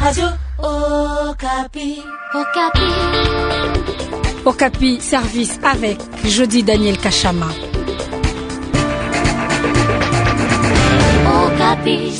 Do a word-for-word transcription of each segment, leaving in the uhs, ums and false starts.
Radio Okapi. Okapi. Okapi, service avec Jody Daniel Kachama. Okapi.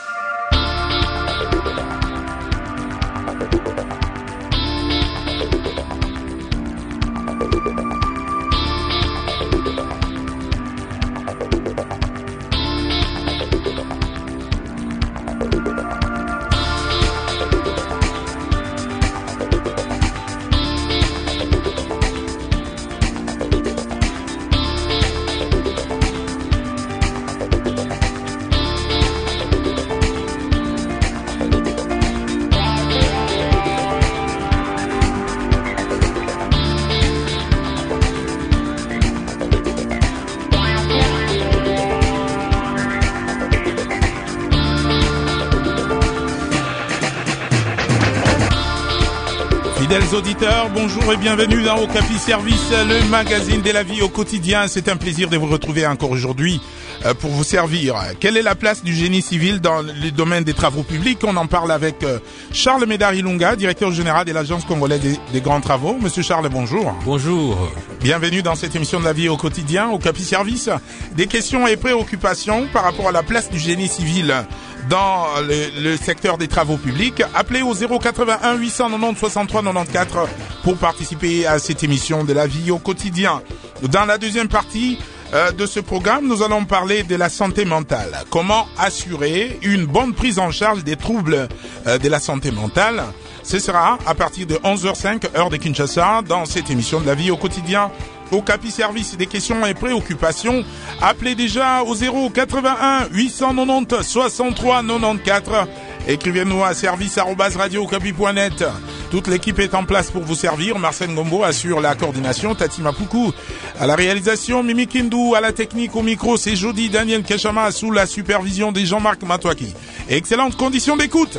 Fidèles auditeurs, bonjour et bienvenue dans Okapi Service, le magazine de la vie au quotidien. C'est un plaisir de vous retrouver encore aujourd'hui pour vous servir. Quelle est la place du génie civil dans le domaine des travaux publics? On en parle avec Charles Médard Ilunga, directeur général de l'Agence congolaise des, des grands travaux. Monsieur Charles, bonjour. Bonjour. Bienvenue dans cette émission de la vie au quotidien, Okapi Service. Des questions et préoccupations par rapport à la place du génie civil dans le, le secteur des travaux publics. Appelez au zéro quatre-vingt-un huit cent quatre-vingt-dix soixante-trois quatre-vingt-quatorze pour participer à cette émission de la vie au quotidien. Dans la deuxième partie euh, de ce programme, nous allons parler de la santé mentale. Comment assurer une bonne prise en charge des troubles euh, de la santé mentale? Ce sera à partir de onze heures cinq, heure de Kinshasa, dans cette émission de la vie au quotidien. Okapi Service, des questions et préoccupations. Appelez déjà au zéro quatre-vingt-un huit cent quatre-vingt-dix soixante-trois quatre-vingt-quatorze. Écrivez-nous à service arobase radio okapi point net. Toute l'équipe est en place pour vous servir. Marcel Ngombo assure la coordination, Tati Mapuku à la réalisation, Mimi Kindou à la technique, au micro, c'est Jody Daniel Kachama sous la supervision de Jean-Marc Matouaki. Excellentes conditions d'écoute.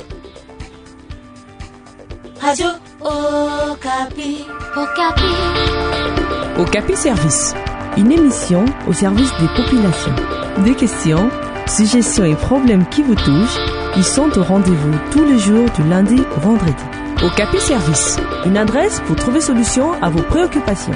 Radio Okapi. Okapi. Okapi Service, une émission au service des populations. Des questions, suggestions et problèmes qui vous touchent, ils sont au rendez-vous tous les jours du lundi au vendredi. Okapi Service, une adresse pour trouver solution à vos préoccupations.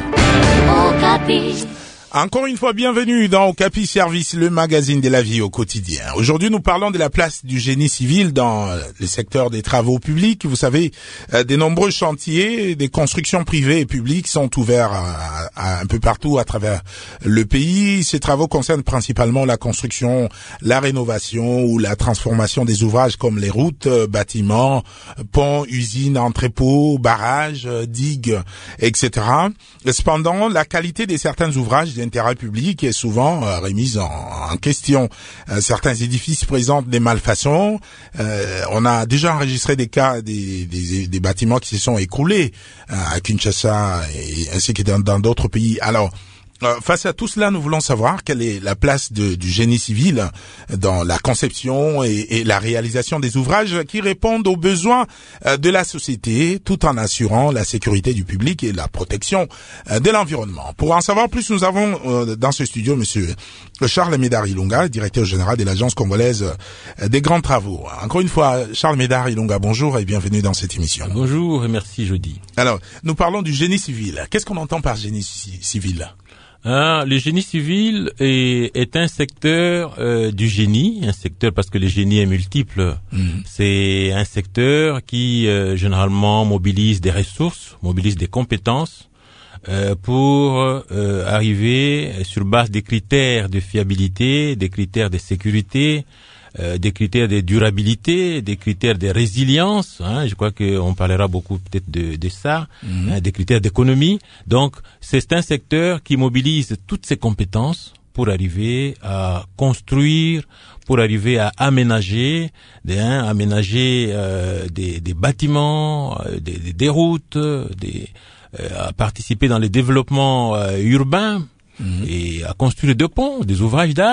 Okapi. Encore une fois, bienvenue dans Okapi Service, le magazine de la vie au quotidien. Aujourd'hui, nous parlons de la place du génie civil dans le secteur des travaux publics. Vous savez, des nombreux chantiers, des constructions privées et publiques sont ouverts à, à un peu partout à travers le pays. Ces travaux concernent principalement la construction, la rénovation ou la transformation des ouvrages comme les routes, bâtiments, ponts, usines, entrepôts, barrages, digues, et cetera. Cependant, la qualité de certains ouvrages d'intérêt public est souvent euh, remise en, en question. Euh, certains édifices présentent des malfaçons. Euh, on a déjà enregistré des cas des, des, des bâtiments qui se sont écroulés euh, à Kinshasa et ainsi que dans, dans d'autres pays. Alors, Euh, face à tout cela, nous voulons savoir quelle est la place de, du génie civil dans la conception et, et la réalisation des ouvrages qui répondent aux besoins euh, de la société, tout en assurant la sécurité du public et la protection euh, de l'environnement. Pour en savoir plus, nous avons euh, dans ce studio Monsieur Charles Médard Ilunga, directeur général de l'Agence congolaise euh, des grands travaux. Encore une fois, Charles Médard Ilunga, bonjour et bienvenue dans cette émission. Bonjour et merci Jody. Alors, nous parlons du génie civil. Qu'est-ce qu'on entend par génie ci- civil? Hein, le génie civil est, est un secteur euh, du génie, un secteur parce que le génie est multiple. Mmh. C'est un secteur qui euh, généralement mobilise des ressources, mobilise des compétences euh, pour euh, arriver sur base des critères de fiabilité, des critères de sécurité, Euh, des critères de durabilité, des critères de résilience, hein, je crois qu'on parlera beaucoup peut-être de, de ça, mmh. hein, des critères d'économie. Donc, c'est un secteur qui mobilise toutes ses compétences pour arriver à construire, pour arriver à aménager, hein, aménager euh, des, des bâtiments, euh, des, des, des routes, des, euh, à participer dans le développement euh, urbain mmh. et à construire des ponts, des ouvrages d'art.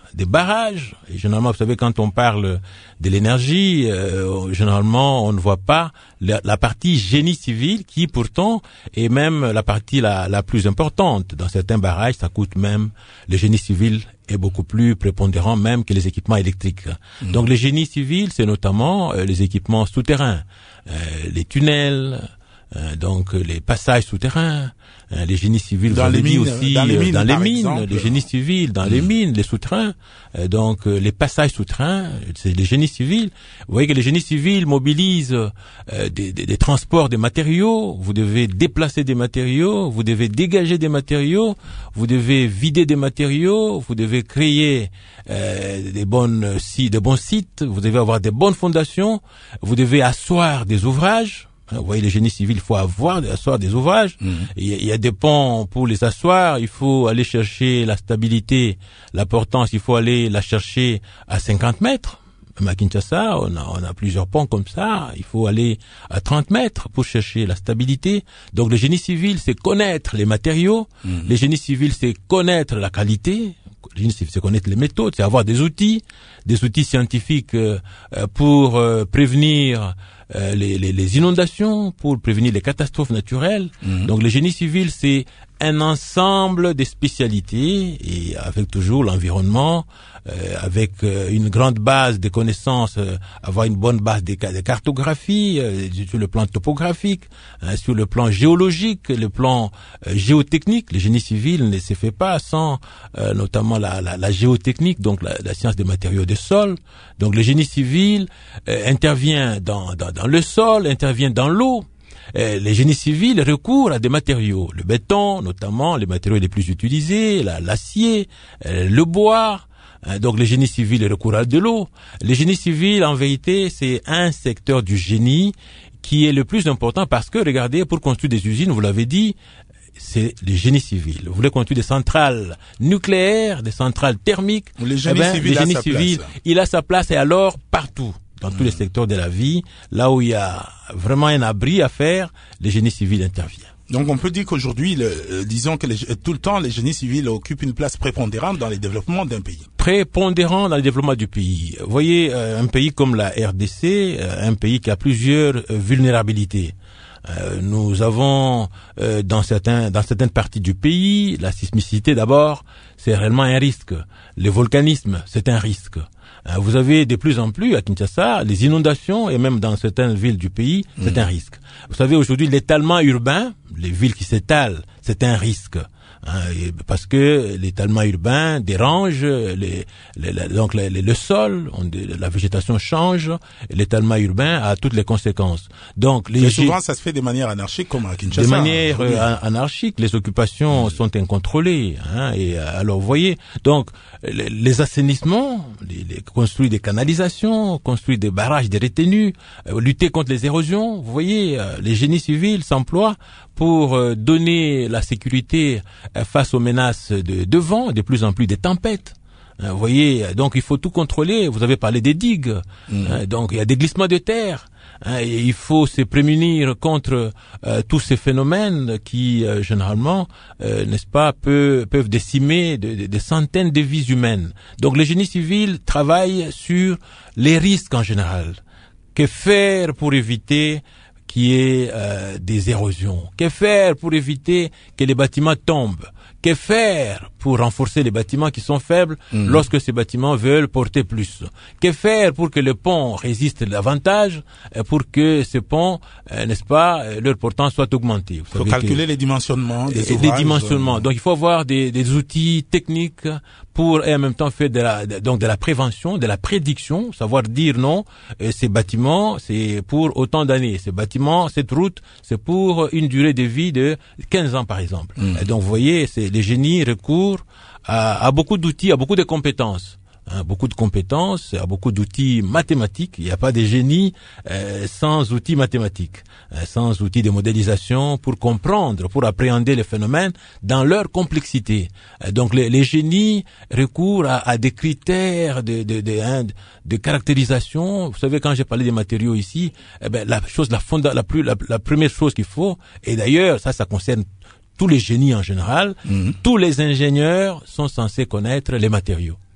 des barrages. Et généralement, vous savez, quand on parle de l'énergie, euh, généralement, on ne voit pas la, la partie génie civil qui, pourtant, est même la partie la, la plus importante. Dans certains barrages, ça coûte même, le génie civil est beaucoup plus prépondérant même que les équipements électriques. Mmh. Donc, le génie civil, c'est notamment euh, les équipements souterrains, euh, les tunnels, euh, donc les passages souterrains, euh, les génies civils, dans vous les avez dit mines, aussi dans les mines, dans les mines, exemple. les génies civils, dans mmh. les mines, les souterrains, euh, donc euh, les passages souterrains, c'est les génies civils. Vous voyez que les génies civils mobilisent euh, des, des, des transports des matériaux. Vous devez déplacer des matériaux, vous devez dégager des matériaux, vous devez vider des matériaux, vous devez créer euh, des bonnes si, des bons sites, vous devez avoir des bonnes fondations, vous devez asseoir des ouvrages. Vous voyez, les génies civils, il faut avoir, asseoir des ouvrages. Mmh. Il, y a, il y a des ponts pour les asseoir. Il faut aller chercher la stabilité, la portance. Il faut aller la chercher à cinquante mètres. Même à Kinshasa, on a, on a plusieurs ponts comme ça. Il faut aller à trente mètres pour chercher la stabilité. Donc, le génie civil, c'est connaître les matériaux. Mmh. Le génie civil, c'est connaître la qualité. Le génie civil, c'est connaître les méthodes, c'est avoir des outils, des outils scientifiques euh, pour euh, prévenir Euh, les, les, les inondations, pour prévenir les catastrophes naturelles. Mmh. Donc le génie civil, c'est un ensemble de spécialités, et avec toujours l'environnement, euh, avec euh, une grande base de connaissances, euh, avoir une bonne base de, de cartographie, euh, sur le plan topographique, hein, sur le plan géologique, le plan euh, géotechnique. Le génie civil ne se fait pas sans euh, notamment la, la, la géotechnique, donc la, la science des matériaux des sols. Donc le génie civil euh, intervient dans, dans, dans le sol, intervient dans l'eau. Euh, les génies civils recourent à des matériaux, le béton notamment, les matériaux les plus utilisés, la, l'acier, euh, le bois. Euh, donc les génies civils recourent à de l'eau. Les génies civils, en vérité, c'est un secteur du génie qui est le plus important parce que, regardez, pour construire des usines, vous l'avez dit, c'est le génie civil. Vous voulez construire des centrales nucléaires, des centrales thermiques. Le génie eh ben, civil, le a, génie sa civil place. il a sa place, et alors partout. Dans tous mmh. les secteurs de la vie, là où il y a vraiment un abri à faire, le génie civil intervient. Donc on peut dire qu'aujourd'hui, le, euh, disons que les, tout le temps, les génies civils occupent une place prépondérante dans les développements d'un pays. Prépondérant dans le développement du pays. Vous voyez, euh, un pays comme la R D C, euh, un pays qui a plusieurs euh, vulnérabilités. Euh, nous avons euh, dans certains dans certaines parties du pays, la sismicité d'abord, c'est réellement un risque. Le volcanisme, c'est un risque. Euh, vous avez de plus en plus à Kinshasa les inondations, et même dans certaines villes du pays, mmh. c'est un risque. Vous savez, aujourd'hui, l'étalement urbain, les villes qui s'étalent, c'est un risque. Hein, parce que l'étalement urbain dérange les, les, les, donc les, les, le sol, on, la végétation change, l'étalement urbain a toutes les conséquences. Donc les Mais souvent ça se fait de manière anarchique comme à Kinshasa. De manière oui. euh, anarchique, les occupations oui. sont incontrôlées. Hein, et alors vous voyez, donc les, les assainissements, les, les, construire des canalisations, construire des barrages, des retenues, euh, lutter contre les érosions. Vous voyez, euh, les génies civils s'emploient pour euh, donner la sécurité euh, face aux menaces de, de vent, de plus en plus des tempêtes. Euh, vous voyez, donc il faut tout contrôler. Vous avez parlé des digues, mmh. euh, donc il y a des glissements de terre. Hein, et il faut se prémunir contre euh, tous ces phénomènes qui, euh, généralement, euh, n'est-ce pas, peut, peuvent décimer de, de, des centaines de vies humaines. Donc les génies civils travaillent sur les risques en général. Que faire pour éviter qu'il y ait euh, des érosions? Que faire pour éviter que les bâtiments tombent? Que faire pour renforcer les bâtiments qui sont faibles mmh. lorsque ces bâtiments veulent porter plus? Que faire pour que le pont résiste davantage, pour que ces ponts, euh, n'est-ce pas, leur portance soit augmentée? Il faut calculer que, les dimensionnements des ouvrages. Les dimensionnements. Donc il faut avoir des, des outils techniques pour et en même temps faire de la, de, donc de la prévention, de la prédiction, savoir dire non, euh, ces bâtiments, c'est pour autant d'années. Ces bâtiments, cette route, c'est pour une durée de vie de quinze ans par exemple. Mmh. Et donc vous voyez, c'est, les génies recourent à, à beaucoup d'outils, à beaucoup de compétences. Hein, beaucoup de compétences, à beaucoup d'outils mathématiques. Il n'y a pas de génie euh, sans outils mathématiques, euh, sans outils de modélisation pour comprendre, pour appréhender les phénomènes dans leur complexité. Euh, donc les, les génies recourent à, à des critères de, de, de, hein, de caractérisation. Vous savez, quand j'ai parlé des matériaux ici, eh ben, la chose, la, fonda, la, plus, la, la première chose qu'il faut, et d'ailleurs ça, ça concerne tous les génies en général, mmh. tous les ingénieurs sont censés connaître les matériaux.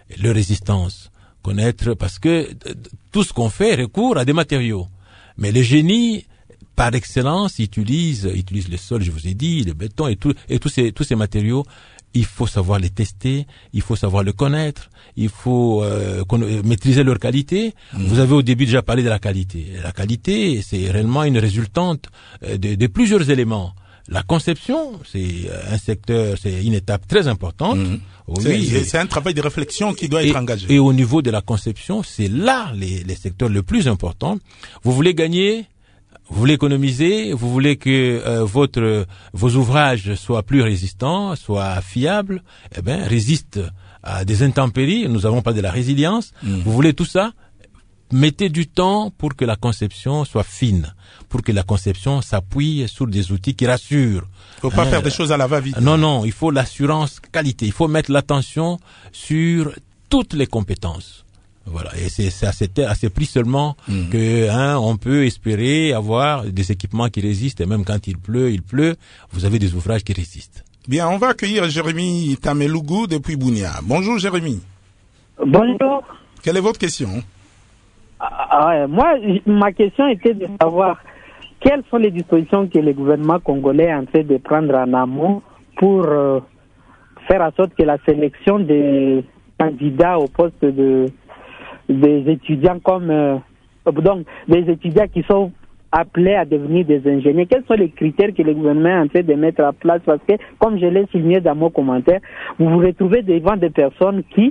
leur résistance, connaître, parce que tout ce qu'on fait recourt à des matériaux. Mais le génie, par excellence, utilise, utilise le sol, je vous ai dit, le béton et tout, et tous ces, tous ces matériaux. Il faut savoir les tester, il faut savoir le connaître, il faut euh, maîtriser leur qualité. Mmh. Vous avez au début déjà parlé de la qualité. La qualité, c'est réellement une résultante de, de plusieurs éléments. La conception, c'est un secteur, c'est une étape très importante. Mmh. Oui, c'est, c'est un travail de réflexion qui doit et, être engagé. Et au niveau de la conception, c'est là les, les secteurs le plus importants. Vous voulez gagner, vous voulez économiser, vous voulez que euh, votre vos ouvrages soient plus résistants, soient fiables, eh ben résistent à des intempéries. Nous avons parlé de la résilience. Mmh. Vous voulez tout ça? Mettez du temps pour que la conception soit fine, pour que la conception s'appuie sur des outils qui rassurent. Il faut pas hein, faire des choses à la va-vite. Non, non, il faut l'assurance qualité. Il faut mettre l'attention sur toutes les compétences. Voilà, et c'est, c'est à ce prix seulement mmh. que hein, on peut espérer avoir des équipements qui résistent. Et même quand il pleut, il pleut, vous avez des ouvrages qui résistent. Bien, on va accueillir Jérémy Tamelougou depuis Bunia. Bonjour Jérémy. Bonjour. Quelle est votre question? Ah, moi, ma question était de savoir quelles sont les dispositions que le gouvernement congolais est en train de prendre en amont pour euh, faire en sorte que la sélection des candidats au poste de des étudiants comme euh, donc des étudiants qui sont appelés à devenir des ingénieurs. Quels sont les critères que le gouvernement est en train de mettre en place? Parce que, comme je l'ai souligné dans mon commentaire, vous vous retrouvez devant des personnes qui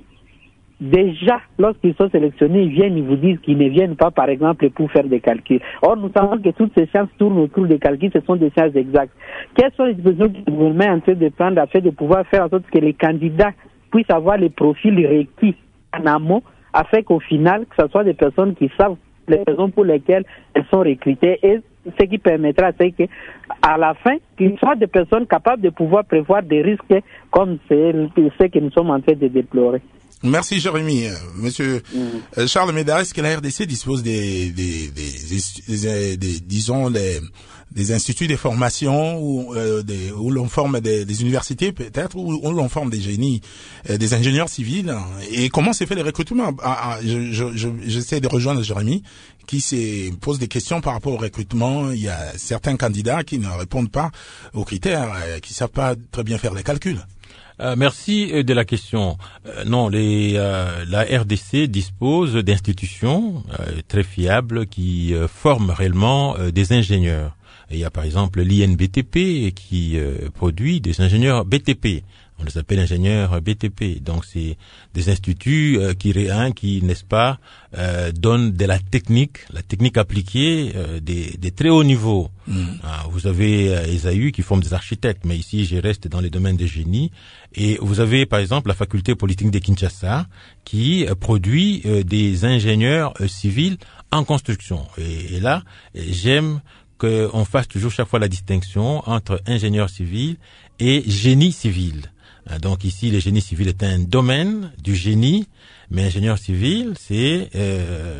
déjà, lorsqu'ils sont sélectionnés, ils viennent, ils vous disent qu'ils ne viennent pas, par exemple, pour faire des calculs. Or, nous savons que toutes ces sciences tournent autour des calculs, ce sont des sciences exactes. Quelles sont les dispositions que le gouvernement est en train de prendre afin de pouvoir faire en sorte que les candidats puissent avoir les profils requis en amont, afin qu'au final, que ce soit des personnes qui savent les raisons pour lesquelles elles sont recrutées, et ce qui permettra, c'est que, à la fin, qu'ils soient des personnes capables de pouvoir prévoir des risques comme c'est ce que nous sommes en train de déplorer. Merci Jérémy. Euh, monsieur mmh. Charles Médard, est-ce que la R D C dispose des, des, des, des, des disons, des, des instituts de formation où, euh, des, où l'on forme des, des universités peut-être, où, où l'on forme des génies, euh, des ingénieurs civils? Et comment s'est fait le recrutement? ah, ah, je, je, je, J'essaie de rejoindre Jérémy qui se pose des questions par rapport au recrutement. Il y a certains candidats qui ne répondent pas aux critères, euh, qui savent pas très bien faire les calculs. Euh, merci de la question. Euh, non, les, euh, la R D C dispose d'institutions euh, très fiables qui euh, forment réellement euh, des ingénieurs. Et il y a par exemple l'I N B T P qui euh, produit des ingénieurs B T P. On les appelle ingénieurs B T P. Donc c'est des instituts euh, qui, hein, qui, n'est-ce pas, euh, donnent de la technique, la technique appliquée, euh, des, des très hauts niveaux. Mmh. Ah, vous avez euh, E S A U qui forme des architectes, mais ici je reste dans les domaines de génie. Et vous avez par exemple la faculté polytechnique de Kinshasa qui euh, produit euh, des ingénieurs euh, civils en construction. Et, et là, j'aime qu'on fasse toujours chaque fois la distinction entre ingénieur civil et génie civil. Donc ici, le génie civil est un domaine du génie, mais ingénieur civil, c'est euh,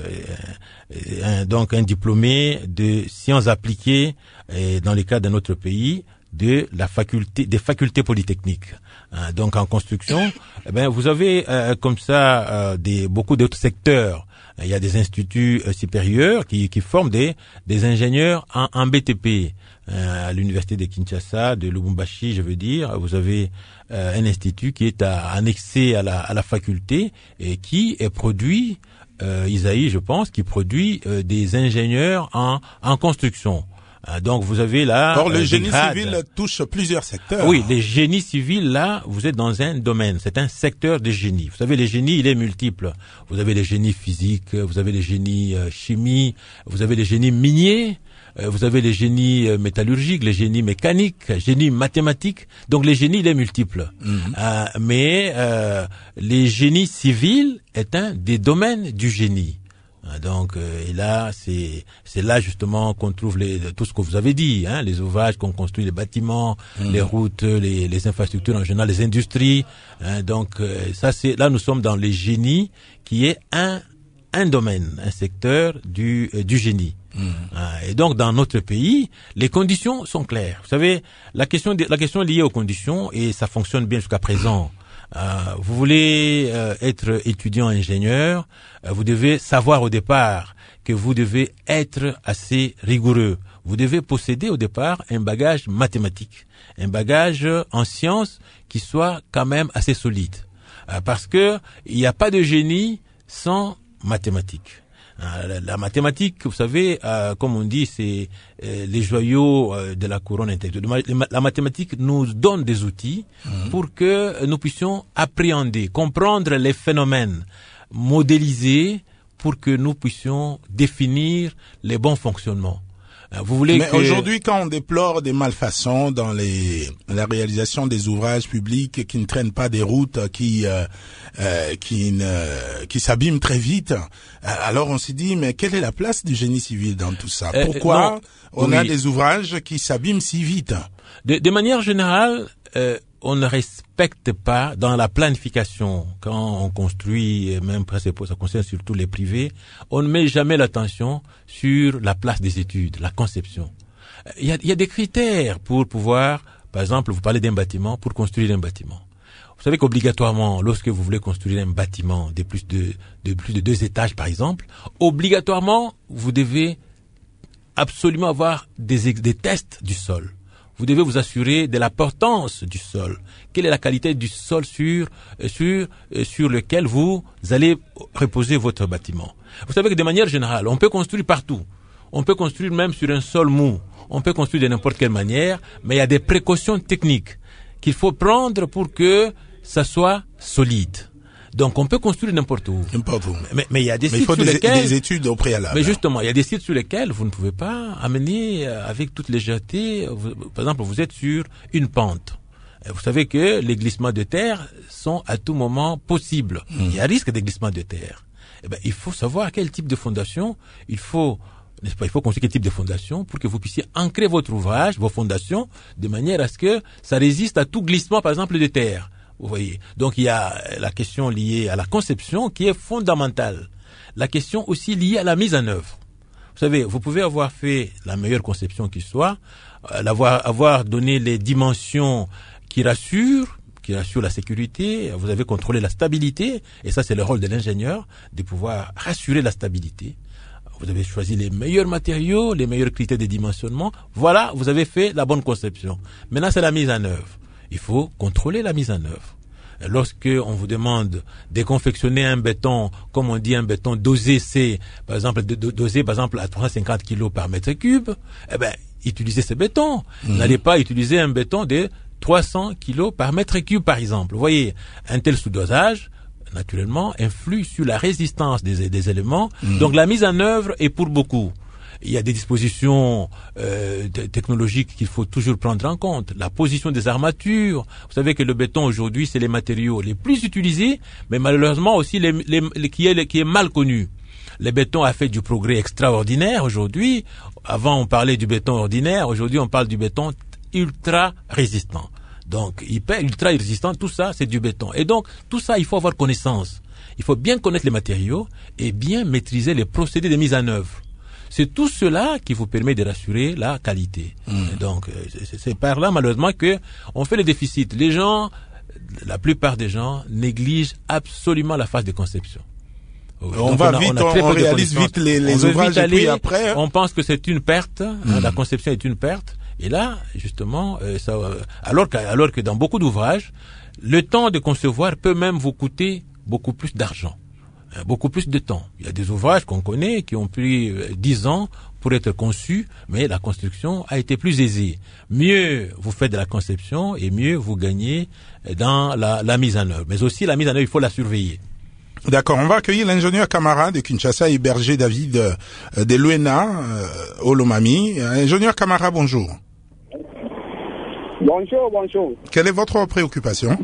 un, donc un diplômé de sciences appliquées, et dans le cas de notre pays, de la faculté, des facultés polytechniques. Donc en construction, eh ben vous avez euh, comme ça euh, des beaucoup d'autres secteurs. Il y a des instituts euh, supérieurs qui, qui forment des, des ingénieurs en, en B T P. Euh, à l'université de Kinshasa, de Lubumbashi, je veux dire, vous avez euh, un institut qui est à, annexé à la, à la faculté et qui est produit, euh, Isaïe, je pense, qui produit euh, des ingénieurs en, en construction. Donc vous avez là. Or le euh, génie civil touche plusieurs secteurs. Oui, les génies civils là, vous êtes dans un domaine, c'est un secteur de génie. Vous savez, les génies, il est multiple. Vous avez les génies physiques, vous avez les génies euh, chimie, vous avez les génies miniers, euh, vous avez les génies euh, métallurgiques, les génies mécaniques, génies mathématiques. Donc les génies, il est multiple. Mm-hmm. Euh, mais euh, les génies civils est un des domaines du génie. Donc euh, et là c'est c'est là justement qu'on trouve les tout ce que vous avez dit, hein, les ouvrages qu'on construit, les bâtiments, mmh. les routes, les les infrastructures en général, les industries. Hein, donc euh, ça c'est là nous sommes dans les génies qui est un un domaine, un secteur du euh, du génie. Mmh. Et donc dans notre pays, les conditions sont claires. Vous savez, la question de, la question est liée aux conditions et ça fonctionne bien jusqu'à présent. Euh, vous voulez euh, être étudiant ingénieur, euh, vous devez savoir au départ que vous devez être assez rigoureux. Vous devez posséder au départ un bagage mathématique, un bagage en sciences qui soit quand même assez solide. Euh, parce que il n'y a pas de génie sans mathématiques. La, la mathématique, vous savez, euh, comme on dit, c'est euh, les joyaux euh, de la couronne intellectuelle. La mathématique nous donne des outils mmh. pour que nous puissions appréhender, comprendre les phénomènes, modéliser pour que nous puissions définir les bons fonctionnements. Vous voulez Mais que... aujourd'hui, quand on déplore des malfaçons dans les la réalisation des ouvrages publics qui ne traînent pas des routes, qui euh, euh, qui ne qui s'abîment très vite, euh, alors on s'est dit mais quelle est la place du génie civil dans tout ça? Pourquoi euh, on oui. a des ouvrages qui s'abîment si vite? De, de manière générale, euh, on ne respecte pas dans la planification, quand on construit, même ça concerne surtout les privés, on ne met jamais l'attention sur la place des études, la conception. Il y a, il y a des critères pour pouvoir, par exemple, vous parlez d'un bâtiment, pour construire un bâtiment. Vous savez qu'obligatoirement, lorsque vous voulez construire un bâtiment de plus de, de plus de deux étages, par exemple, obligatoirement, vous devez absolument avoir des, des tests du sol. Vous devez vous assurer de la portance du sol. Quelle est la qualité du sol sur sur sur lequel vous allez reposer votre bâtiment. Vous savez que de manière générale, on peut construire partout. On peut construire même sur un sol mou. On peut construire de n'importe quelle manière, mais il y a des précautions techniques qu'il faut prendre pour que ça soit solide. Donc, on peut construire n'importe où. N'importe où. Mais, mais il y a des mais sites il faut sur des, lesquels... des études au préalable. Mais justement, il y a des sites sur lesquels vous ne pouvez pas amener avec toute légèreté. Vous, par exemple, vous êtes sur une pente. Vous savez que les glissements de terre sont à tout moment possibles. Mmh. Il y a risque de glissement de terre. Eh ben, il faut savoir quel type de fondation il faut... N'est-ce pas, il faut construire quel type de fondation pour que vous puissiez ancrer votre ouvrage, vos fondations, de manière à ce que ça résiste à tout glissement, par exemple, de terre. Vous voyez. Donc, il y a la question liée à la conception qui est fondamentale. La question aussi liée à la mise en œuvre. Vous savez, vous pouvez avoir fait la meilleure conception qui soit, euh, l'avoir, avoir donné les dimensions qui rassurent, qui rassurent la sécurité, vous avez contrôlé la stabilité, et ça, c'est le rôle de l'ingénieur, de pouvoir rassurer la stabilité. Vous avez choisi les meilleurs matériaux, les meilleurs critères de dimensionnement. Voilà, vous avez fait la bonne conception. Maintenant, c'est la mise en œuvre. Il faut contrôler la mise en œuvre. Lorsque on vous demande de confectionner un béton, comme on dit un béton dosé, c'est par exemple dosé par exemple à trois cent cinquante kilos par mètre cube, eh ben utilisez ce béton. Mmh. N'allez pas utiliser un béton de trois cents kilos par mètre cube par exemple. Vous voyez, un tel sous-dosage naturellement influe sur la résistance des, des éléments. Mmh. Donc la mise en œuvre est pour beaucoup. Il y a des dispositions euh, technologiques qu'il faut toujours prendre en compte. La position des armatures. Vous savez que le béton aujourd'hui, c'est les matériaux les plus utilisés, mais malheureusement aussi les, les, les, qui, est, qui est mal connu. Le béton a fait du progrès extraordinaire aujourd'hui. Avant, on parlait du béton ordinaire. Aujourd'hui, on parle du béton ultra résistant. Donc, hyper, ultra résistant, tout ça, c'est du béton. Et donc, tout ça, il faut avoir connaissance. Il faut bien connaître les matériaux et bien maîtriser les procédés de mise en œuvre. C'est tout cela qui vous permet de rassurer la qualité. Mmh. Donc, c'est, c'est par là, malheureusement, que on fait les déficits. Les gens, la plupart des gens, négligent absolument la phase de conception. On Donc va on a, vite, on, a on réalise vite les, les ouvrages vite aller, et puis après... Hein. On pense que c'est une perte, mmh. hein, la conception est une perte. Et là, justement, euh, ça, euh, alors, que, alors que dans beaucoup d'ouvrages, le temps de concevoir peut même vous coûter beaucoup plus d'argent. Beaucoup plus de temps. Il y a des ouvrages qu'on connaît qui ont pris dix ans pour être conçus, mais la construction a été plus aisée. Mieux vous faites de la conception et mieux vous gagnez dans la, la mise en œuvre. Mais aussi la mise en œuvre, il faut la surveiller. D'accord, on va accueillir l'ingénieur Camara de Kinshasa et Berger David euh, de l'U N A, euh, Olomami. Ingénieur Camara, bonjour. Bonjour, bonjour. Quelle est votre préoccupation?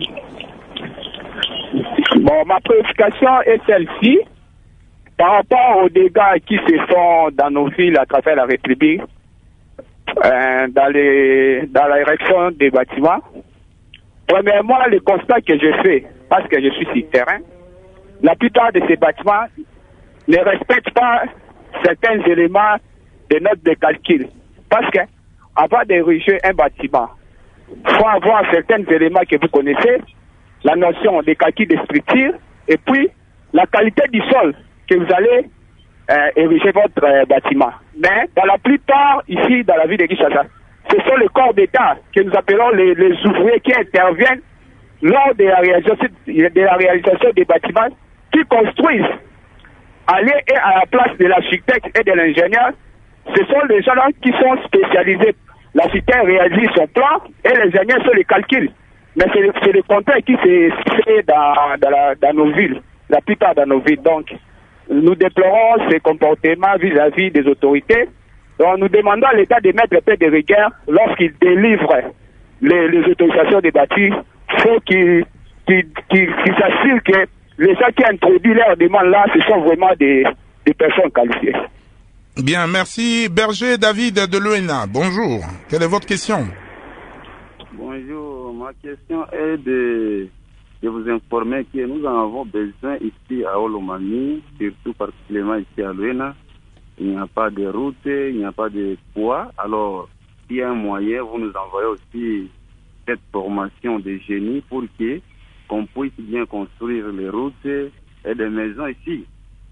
Bon, ma préoccupation est celle-ci. Par rapport aux dégâts qui se font dans nos villes à travers la République, euh, dans les, dans l'érection des bâtiments, premièrement, le constat que je fais, parce que je suis sur le terrain, la plupart de ces bâtiments ne respectent pas certains éléments de notes de calcul. Parce que, avant d'ériger un bâtiment, il faut avoir certains éléments que vous connaissez, la notion des calculs de structure et puis la qualité du sol que vous allez euh, ériger votre euh, bâtiment. Mais dans la plupart, ici, dans la ville de Kinshasa, ce sont les corps d'État que nous appelons les, les ouvriers qui interviennent lors de la réalisation, de la réalisation des bâtiments, qui construisent. Aller à la place de l'architecte et de l'ingénieur, ce sont les gens qui sont spécialisés. L'architecte réalise son plan et l'ingénieur fait les calculs. Mais c'est le, c'est le contraire qui s'est fait dans, dans, la, dans nos villes, la plupart dans nos villes. Donc, nous déplorons ces comportements vis-à-vis des autorités. Donc, nous demandons à l'État de mettre un peu de rigueur lorsqu'il délivre les, les autorisations des bâtis. Il faut qu'il qu'il, qu'il, qu'il s'assure que les gens qui introduisent leurs demandes là, ce sont vraiment des, des personnes qualifiées. Bien, merci. Berger David de l'O N A, bonjour. Quelle est votre question? Bonjour, ma question est de, de vous informer que nous en avons besoin ici à Olomami, surtout particulièrement ici à l'O N A. Il n'y a pas de route, il n'y a pas de poids. Alors, s'il y a un moyen, vous nous envoyez aussi cette formation de génie pour que qu'on puisse bien construire les routes et des maisons ici.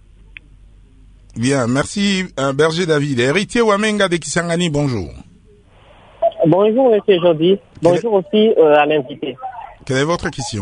Bien, merci euh, Berger David. Héritier Wamenga de Kisangani, bonjour. Bonjour Monsieur Jody. Bonjour aussi euh, à l'invité. Quelle est votre question?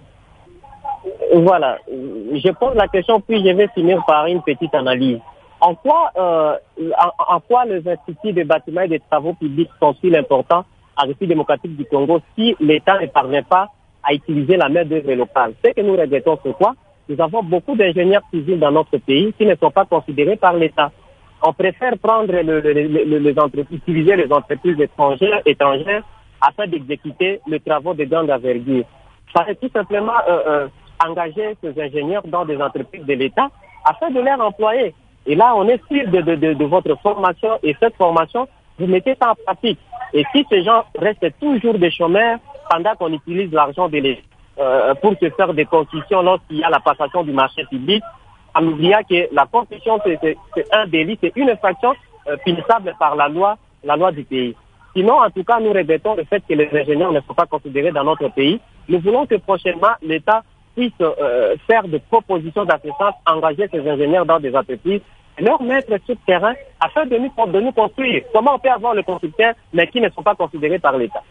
Voilà, je pose la question puis je vais finir par une petite analyse. En quoi, euh, en, en quoi les instituts de bâtiments et de travaux publics sont-ils importants à la République démocratique du Congo si l'État ne parvient pas à utiliser la main-d'œuvre locale? Ce que nous regrettons, c'est quoi? Nous avons beaucoup d'ingénieurs civils dans notre pays qui ne sont pas considérés par l'État. On préfère prendre le, le, le, les entreprises, utiliser les entreprises étrangères, étrangères afin d'exécuter les travaux de grande envergure. Ça est tout simplement euh, euh, engager ces ingénieurs dans des entreprises de l'État afin de les employer. Et là, on est sûr de, de, de, de votre formation et cette formation, vous mettez ça en pratique. Et si ces gens restent toujours des chômeurs pendant qu'on utilise l'argent de l'État euh, pour se faire des concessions lorsqu'il y a la passation du marché public, en oubliant que la concession, c'est, c'est, c'est un délit, c'est une infraction euh, punissable par la loi, la loi du pays. Sinon, en tout cas, nous regrettons le fait que les ingénieurs ne sont pas considérés dans notre pays. Nous voulons que prochainement, l'État puisse euh, faire des propositions d'assistance, engager ces ingénieurs dans des entreprises, et leur mettre sur le terrain afin de nous, de nous construire. Comment on peut avoir les constructeurs, mais qui ne sont pas considérés par l'État?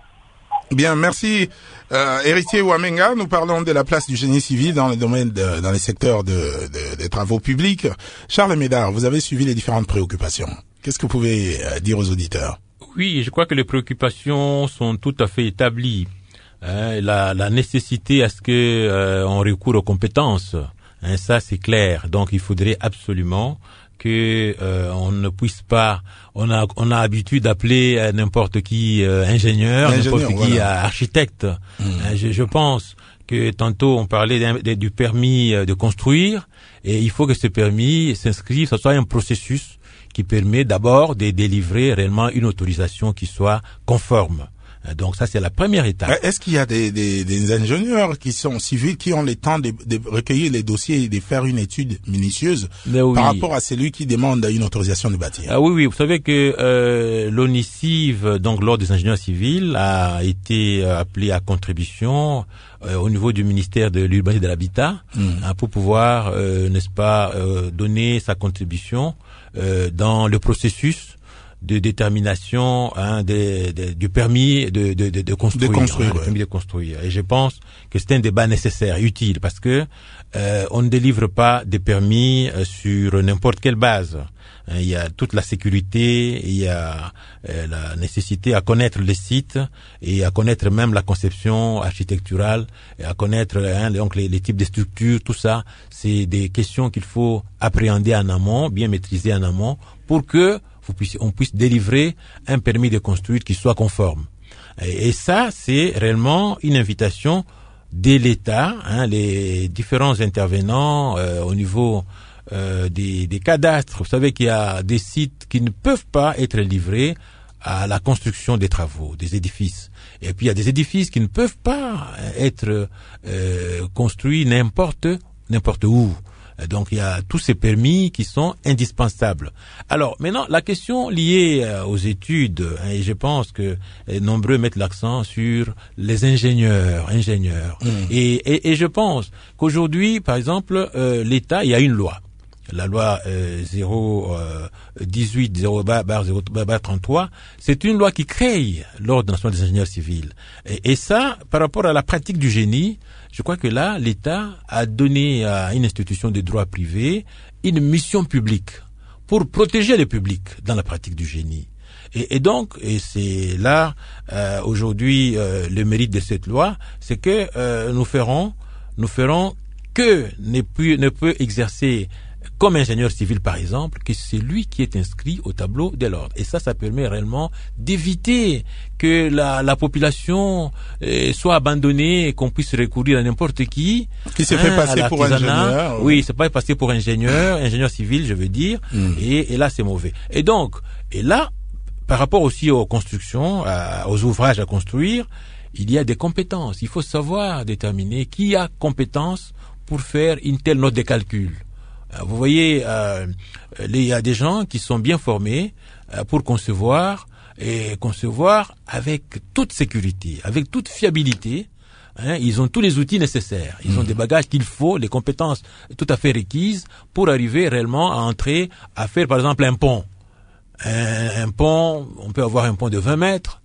Bien, merci. Euh, Héritier Wamenga, nous parlons de la place du génie civil dans le domaine de, dans les secteurs de, de, des travaux publics. Charles Médard, vous avez suivi les différentes préoccupations. Qu'est-ce que vous pouvez euh, dire aux auditeurs? Oui, je crois que les préoccupations sont tout à fait établies. Hein, la, la nécessité à ce que euh, on recourt aux compétences, hein, ça c'est clair. Donc il faudrait absolument que euh, on ne puisse pas, on a on a l'habitude d'appeler euh, n'importe qui euh, ingénieur, ingénieur, n'importe voilà. qui euh, architecte. Mmh. Hein, je, je pense que tantôt on parlait d'un, d'un, du permis de construire, et il faut que ce permis s'inscrive, ce soit un processus qui permet d'abord de délivrer réellement une autorisation qui soit conforme. Donc ça, c'est la première étape. Est-ce qu'il y a des, des, des ingénieurs qui sont civils, qui ont le temps de, de recueillir les dossiers et de faire une étude minutieuse oui. par rapport à celui qui demande une autorisation de bâtir? Ah oui, oui. Vous savez que euh, l'ONICIV, donc l'Ordre des ingénieurs civils, a été appelé à contribution euh, au niveau du ministère de l'Urbanisme et de l'Habitat mmh. hein, pour pouvoir, euh, n'est-ce pas, euh, donner sa contribution euh, dans le processus de détermination hein, de, de, du permis de, de, de, de construire, de construire, hein, ouais. permis de construire. Et je pense que c'est un débat nécessaire, utile, parce que euh, on ne délivre pas des permis euh, sur n'importe quelle base. Hein, il y a toute la sécurité, il y a euh, la nécessité à connaître les sites et à connaître même la conception architecturale et à connaître hein, donc les, les types de structures. Tout ça, c'est des questions qu'il faut appréhender en amont, bien maîtriser en amont, pour que vous puissiez, on puisse délivrer un permis de construire qui soit conforme. Et, et ça, c'est réellement une invitation de l'État, hein, les différents intervenants euh, au niveau euh, des, des cadastres. Vous savez qu'il y a des sites qui ne peuvent pas être livrés à la construction des travaux, des édifices. Et puis il y a des édifices qui ne peuvent pas être euh, construits n'importe n'importe où. Donc il y a tous ces permis qui sont indispensables. Alors maintenant la question liée euh, aux études, hein, et je pense que euh, nombreux mettent l'accent sur les ingénieurs, ingénieurs. Mmh. Et, et, et je pense qu'aujourd'hui, par exemple, euh, l'État, il y a une loi. La loi euh, zéro dix-huit zéro trente-trois, c'est une loi qui crée l'ordre national des ingénieurs civils. Et, et ça, par rapport à la pratique du génie, je crois que là, l'État a donné à une institution de droit privé une mission publique pour protéger le public dans la pratique du génie. Et, et donc, et c'est là euh, aujourd'hui euh, le mérite de cette loi, c'est que euh, nous ferons, nous ferons que ne peut, ne peut exercer comme ingénieur civil, par exemple, que c'est lui qui est inscrit au tableau de l'ordre. Et ça, ça permet réellement d'éviter que la, la population euh, soit abandonnée et qu'on puisse recourir à n'importe qui. Qui s'est hein, fait passer pour ingénieur. Oui, c'est pas passé pour ingénieur, ingénieur civil, je veux dire. Mm. Et, et là, c'est mauvais. Et donc, et là, par rapport aussi aux constructions, à, aux ouvrages à construire, il y a des compétences. Il faut savoir déterminer qui a compétence pour faire une telle note de calcul. Vous voyez, euh, il y a des gens qui sont bien formés euh, pour concevoir et concevoir avec toute sécurité, avec toute fiabilité. Hein, ils ont tous les outils nécessaires. Ils mmh. ont des bagages qu'il faut, les compétences tout à fait requises pour arriver réellement à entrer, à faire par exemple un pont. Un, un pont, on peut avoir un pont de vingt mètres.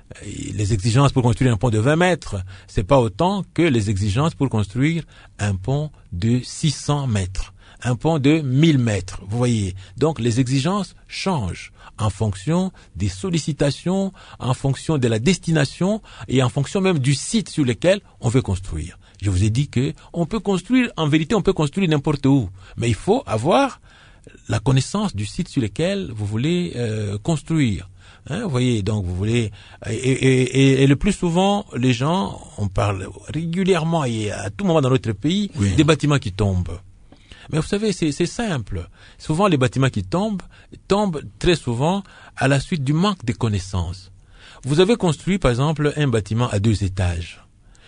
Les exigences pour construire un pont de vingt mètres, c'est pas autant que les exigences pour construire un pont de six cents mètres. Un pont de mille mètres, vous voyez. Donc les exigences changent en fonction des sollicitations, en fonction de la destination et en fonction même du site sur lequel on veut construire. Je vous ai dit que on peut construire, en vérité, on peut construire n'importe où, mais il faut avoir la connaissance du site sur lequel vous voulez euh, construire. Hein, vous voyez, donc vous voulez et, et, et, et le plus souvent, les gens, on parle régulièrement et à tout moment dans notre pays, oui. des bâtiments qui tombent. Mais vous savez, c'est, c'est simple. Souvent, les bâtiments qui tombent, tombent très souvent à la suite du manque de connaissances. Vous avez construit, par exemple, un bâtiment à deux étages.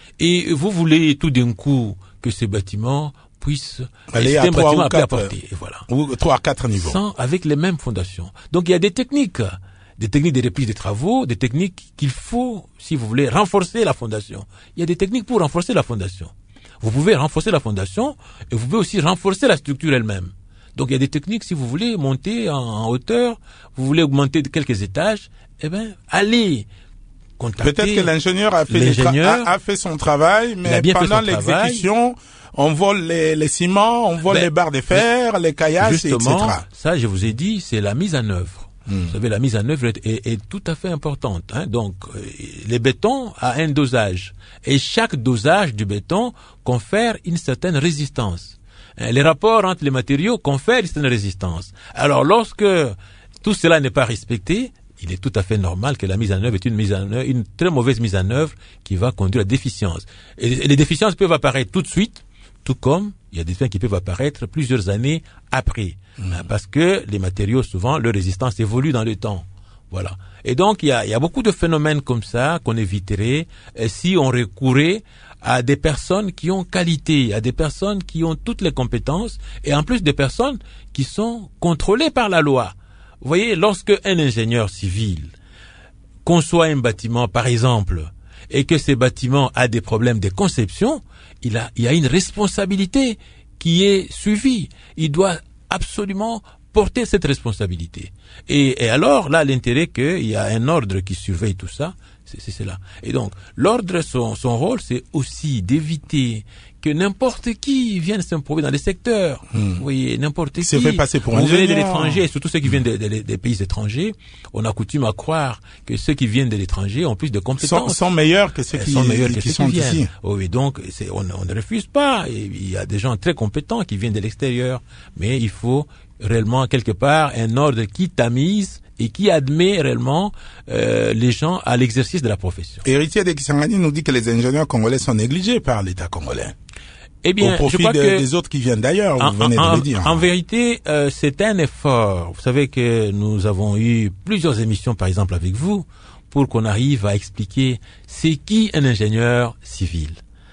Et vous voulez tout d'un coup que ce bâtiment puisse aller à trois ou quatre, et voilà. ou trois à quatre niveaux. Sans, avec les mêmes fondations. Donc, il y a des techniques. Des techniques de reprise des travaux, des techniques qu'il faut, si vous voulez, renforcer la fondation. Il y a des techniques pour renforcer la fondation. Vous pouvez renforcer la fondation et vous pouvez aussi renforcer la structure elle-même. Donc il y a des techniques, si vous voulez monter en, en hauteur, vous voulez augmenter de quelques étages, eh ben allez contacter. Peut-être que l'ingénieur a fait, l'ingénieur, tra- a, a fait son travail, mais pendant l'exécution, travail. on vole les, les ciments, on vole ben, les barres de fer, les caillasses, justement, et cetera. Ça, je vous ai dit, c'est la mise en œuvre. Mmh. Vous savez, la mise en œuvre est, est, est tout à fait importante. Hein. Donc, euh, les bétons a un dosage. Et chaque dosage du béton confère une certaine résistance. Hein, les rapports entre les matériaux confèrent une certaine résistance. Alors, lorsque tout cela n'est pas respecté, il est tout à fait normal que la mise en œuvre est une mise en œuvre, une très mauvaise mise en œuvre qui va conduire à déficience. Et, et les déficiences peuvent apparaître tout de suite, tout comme il y a des faits qui peuvent apparaître plusieurs années après. Mmh. Parce que les matériaux, souvent, leur résistance évolue dans le temps. Voilà. Et donc, il y a, il y a beaucoup de phénomènes comme ça qu'on éviterait si on recourait à des personnes qui ont qualité, à des personnes qui ont toutes les compétences et en plus des personnes qui sont contrôlées par la loi. Vous voyez, lorsque un ingénieur civil conçoit un bâtiment, par exemple, et que ce bâtiment a des problèmes de conception, il a, il y a une responsabilité qui est suivie. Il doit absolument porter cette responsabilité. Et, et alors, là, l'intérêt qu'il y a un ordre qui surveille tout ça, c'est, c'est cela. Et donc, l'ordre, son, son rôle, c'est aussi d'éviter que n'importe qui vienne s'improviser dans les secteurs. Mmh. Vous voyez, n'importe qui. C'est fait passer pour un ingénieur. On vient de l'étranger, et surtout ceux qui viennent des, des, des pays étrangers, on a coutume à croire que ceux qui viennent de l'étranger ont plus de compétences. Sont, sont meilleurs que ceux qui, sont, meilleurs que qui ceux sont qui ici. Oui, donc, c'est, on, on ne refuse pas. Et il y a des gens très compétents qui viennent de l'extérieur. Mais il faut réellement, quelque part, un ordre qui tamise et qui admet réellement euh, les gens à l'exercice de la profession. Héritier de Kisangani nous dit que les ingénieurs congolais sont négligés par l'État congolais. Eh bien, au profit je crois de, que des autres qui viennent d'ailleurs, en, vous venez en, de le dire. En vérité, euh, c'est un effort. Vous savez que nous avons eu plusieurs émissions, par exemple, avec vous, pour qu'on arrive à expliquer c'est qui un ingénieur civil.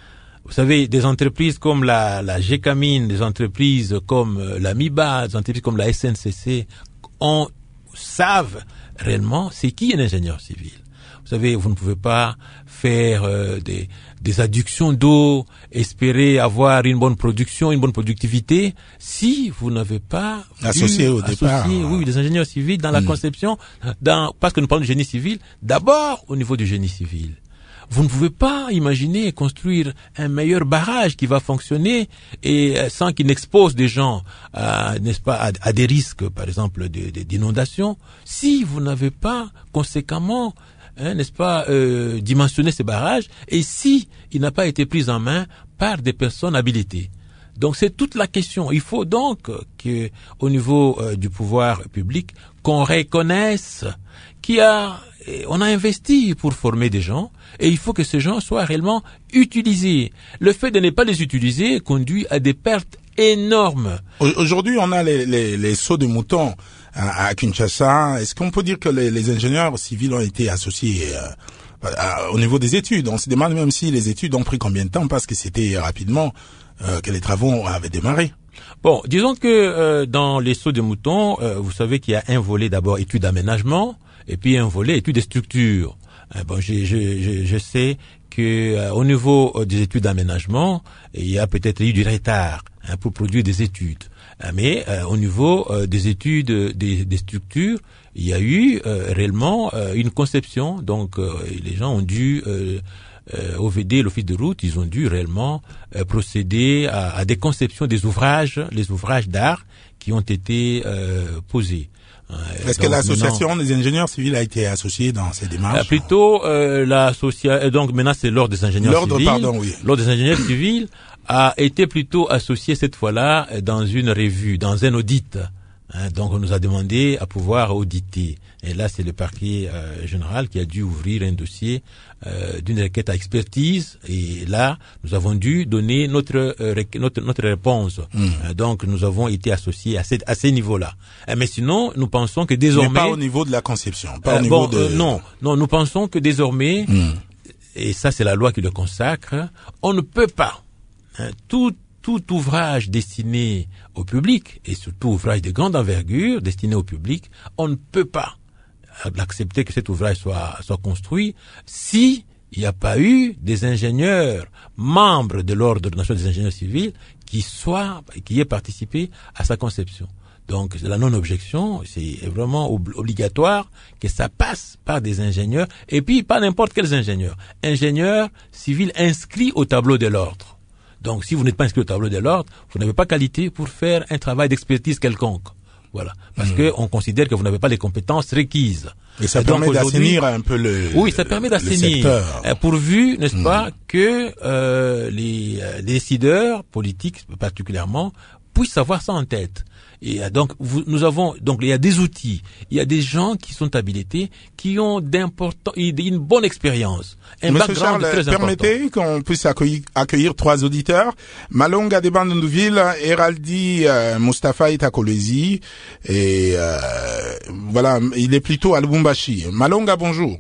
vous savez, des entreprises comme la, la Gécamine, des entreprises comme la MIBA, des entreprises comme la S N C C, on savent réellement c'est qui un ingénieur civil. Vous savez, vous ne pouvez pas faire euh, des, des adductions d'eau, espérer avoir une bonne production, une bonne productivité, si vous n'avez pas associé au associé, départ. Oui, des ingénieurs civils dans la mmh. conception, dans, parce que nous parlons du génie civil, d'abord au niveau du génie civil. Vous ne pouvez pas imaginer construire un meilleur barrage qui va fonctionner et euh, sans qu'il n'expose des gens, à, n'est-ce pas, à, à des risques, par exemple, de, de, d'inondation, si vous n'avez pas conséquemment, hein, n'est-ce pas, euh, dimensionné ces barrages et si il n'a pas été pris en main par des personnes habilitées. Donc c'est toute la question. Il faut donc que, au niveau euh, du pouvoir public, qu'on reconnaisse qu'il y a, on a investi pour former des gens et il faut que ces gens soient réellement utilisés. Le fait de ne pas les utiliser conduit à des pertes énormes. Aujourd'hui, on a les, les, les sauts de moutons à, à Kinshasa. Est-ce qu'on peut dire que les, les ingénieurs civils ont été associés euh, à, au niveau des études? On se demande même si les études ont pris combien de temps parce que c'était rapidement euh, que les travaux avaient démarré. Bon, disons que euh, dans les sauts de moutons, euh, vous savez qu'il y a un volet d'abord études d'aménagement et puis un volet études des structures. Euh, bon, je, je, je, je sais que euh, au niveau euh, des études d'aménagement, il y a peut-être eu du retard hein, pour produire des études. Euh, mais euh, au niveau euh, des études des, des structures, il y a eu euh, réellement euh, une conception. Donc, euh, les gens ont dû euh, Euh, O V D, l'office de route, ils ont dû réellement euh, procéder à, à des conceptions des ouvrages, les ouvrages d'art qui ont été euh, posés. Euh, Est-ce que l'association des ingénieurs civils a été associée dans ces démarches? euh, Plutôt, euh, l'association. Donc maintenant, c'est l'ordre des ingénieurs l'ordre, civils. Pardon, oui. L'ordre des ingénieurs civils a été plutôt associé cette fois-là dans une revue, dans un audit. Hein, donc on nous a demandé à pouvoir auditer. Et là, c'est le parquet euh, général qui a dû ouvrir un dossier euh, d'une requête à expertise. Et là, nous avons dû donner notre euh, notre, notre réponse. Mmh. Euh, donc nous avons été associés à, cette, à ces niveaux-là. Euh, mais sinon, nous pensons que désormais... Mais pas au niveau de la conception, pas euh, au niveau bon, de... Euh, non, non, nous pensons que désormais, mmh. et ça c'est la loi qui le consacre, on ne peut pas hein, tout Tout ouvrage destiné au public, et surtout ouvrage de grande envergure destiné au public, on ne peut pas accepter que cet ouvrage soit, soit construit si il n'y a pas eu des ingénieurs, membres de l'Ordre national des ingénieurs civils, qui soient, qui aient participé à sa conception. Donc, la non-objection, c'est vraiment ob- obligatoire que ça passe par des ingénieurs, et puis pas n'importe quels ingénieurs. Ingénieurs civils inscrits au tableau de l'Ordre. Donc, si vous n'êtes pas inscrit au tableau de l'ordre, vous n'avez pas qualité pour faire un travail d'expertise quelconque. Voilà. Parce mmh. que on considère que vous n'avez pas les compétences requises. Et ça et permet donc, d'assainir un peu le Oui, ça permet d'assainir. Pourvu, n'est-ce mmh. pas, que euh, les, les décideurs politiques, particulièrement, puissent avoir ça en tête. Et donc, vous, nous avons, donc, il y a des outils, il y a des gens qui sont habilités, qui ont d'importants, une bonne expérience, un Monsieur background Charles, très important. permettez qu'on puisse accueillir, accueillir trois auditeurs. Malonga de Bandundouville, Heraldi euh, Mustafa Itakolezi, et euh, voilà, il est plutôt à Lubumbashi. Malonga, bonjour.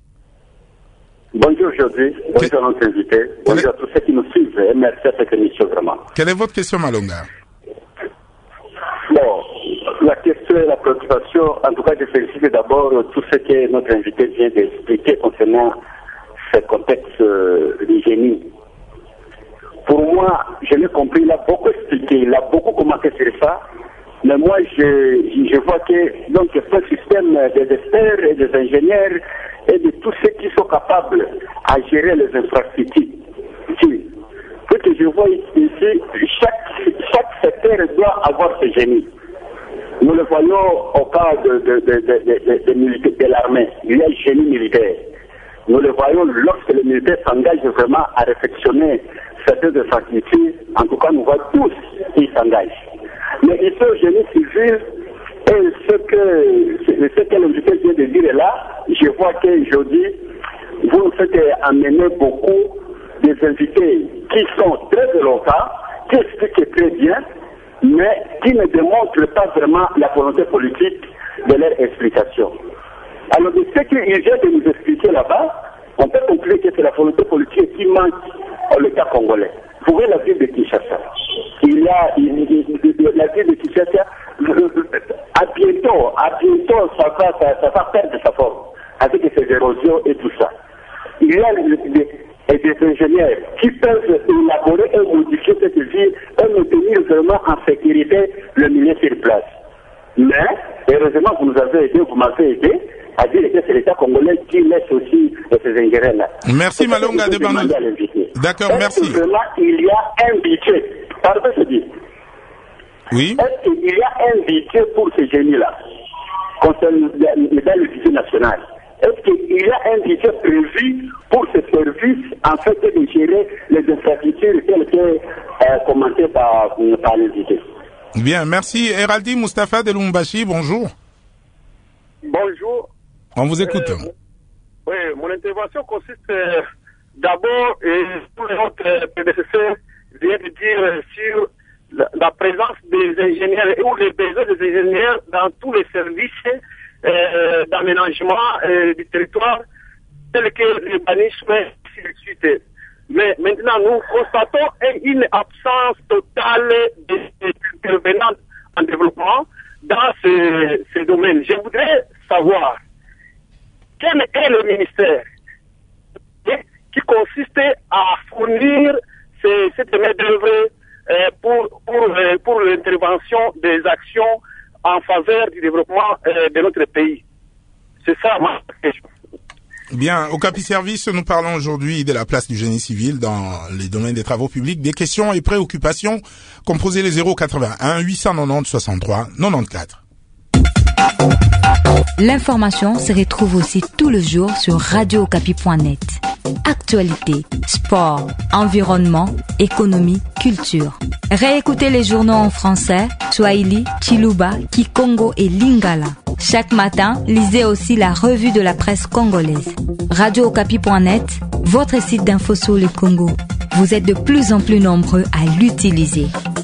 Bonjour José, bonjour à notre invité, bonjour est... à tous ceux qui nous suivent, et merci à cette émission vraiment. Quelle est votre question, Malonga? Bon, la question et la préoccupation, en tout cas, je félicite d'abord tout ce que notre invité vient d'expliquer concernant ce contexte euh, du génie. Pour moi, je l'ai compris, il a beaucoup expliqué, il a beaucoup commenté sur ça, mais moi, je, je vois que donc c'est un système des experts et des ingénieurs et de tous ceux qui sont capables à gérer les infrastructures. Ce que je vois ici, chaque, chaque secteur doit avoir ce génie. Nous le voyons au cas de, de, de, de, de, de, de, de l'armée. Il y a le génie militaire. Nous le voyons lorsque les militaires s'engagent vraiment à réfectionner certaines infrastructures. En tout cas, nous voyons tous qui s'engagent. Mais ici, au génie civil, et ce que, ce que l'invité vient de dire là, je vois qu'aujourd'hui, vous faites amener beaucoup des invités qui sont très éloquents, qui expliquent très bien, mais qui ne démontrent pas vraiment la volonté politique de leur explication. Alors, de ce qu'il vient de nous expliquer là-bas, on peut conclure que c'est la volonté politique qui manque le cas congolais. Vous voyez la ville de Kinshasa. Il y a il, il, il, la ville de Kinshasa, à bientôt, à bientôt, ça va, ça, ça va perdre sa forme, avec ses érosions et tout ça. Il y a des, des ingénieurs qui peuvent élaborer et modifier cette ville et maintenir vraiment en sécurité le milieu sur place. Mais, heureusement, vous nous avez aidé, vous m'avez aidé à dire que c'est l'État congolais qui laisse aussi ces ingénieurs-là. Merci Malonga Debano. D'accord, merci. Est-ce que vraiment il y a un budget, pardon je dis, oui. Est-ce qu'il y a un budget pour ces génies-là, concernant le budget national? Est-ce qu'il y a un budget prévu pour ce service, en fait, de gérer les infrastructures telles que euh, commentées par, par l'invité? Bien, merci. Héraldi Moustapha de Lumbashi, bonjour. Bonjour. On vous écoute. Euh, oui, mon intervention consiste euh, d'abord, et tout notre prédécesseur vient de dire euh, sur la, la présence des ingénieurs ou les besoins des ingénieurs dans tous les services euh, d'aménagement euh, du territoire, tels que l'urbanisme, ainsi de suite. Mais maintenant, nous constatons une absence totale d'intervenants en développement dans ce, ce domaine. Je voudrais savoir quel est le ministère qui consiste à fournir ces, cette main-d'œuvre euh, pour, pour, euh, pour l'intervention des actions en faveur du développement euh, de notre pays. C'est ça ma question. Bien, au Capi Service, nous parlons aujourd'hui de la place du génie civil dans les domaines des travaux publics. Des questions et préoccupations, composez les zéro quatre-vingt-un huit cent quatre-vingt-dix soixante-trois quatre-vingt-quatorze. L'information se retrouve aussi tout le jour sur radio okapi point net. Actualité, sport, environnement, économie, culture. Réécoutez les journaux en français, Swahili, Chiluba, Kikongo et Lingala. Chaque matin, lisez aussi la revue de la presse congolaise. radio okapi point net, votre site d'info sur le Congo. Vous êtes de plus en plus nombreux à l'utiliser.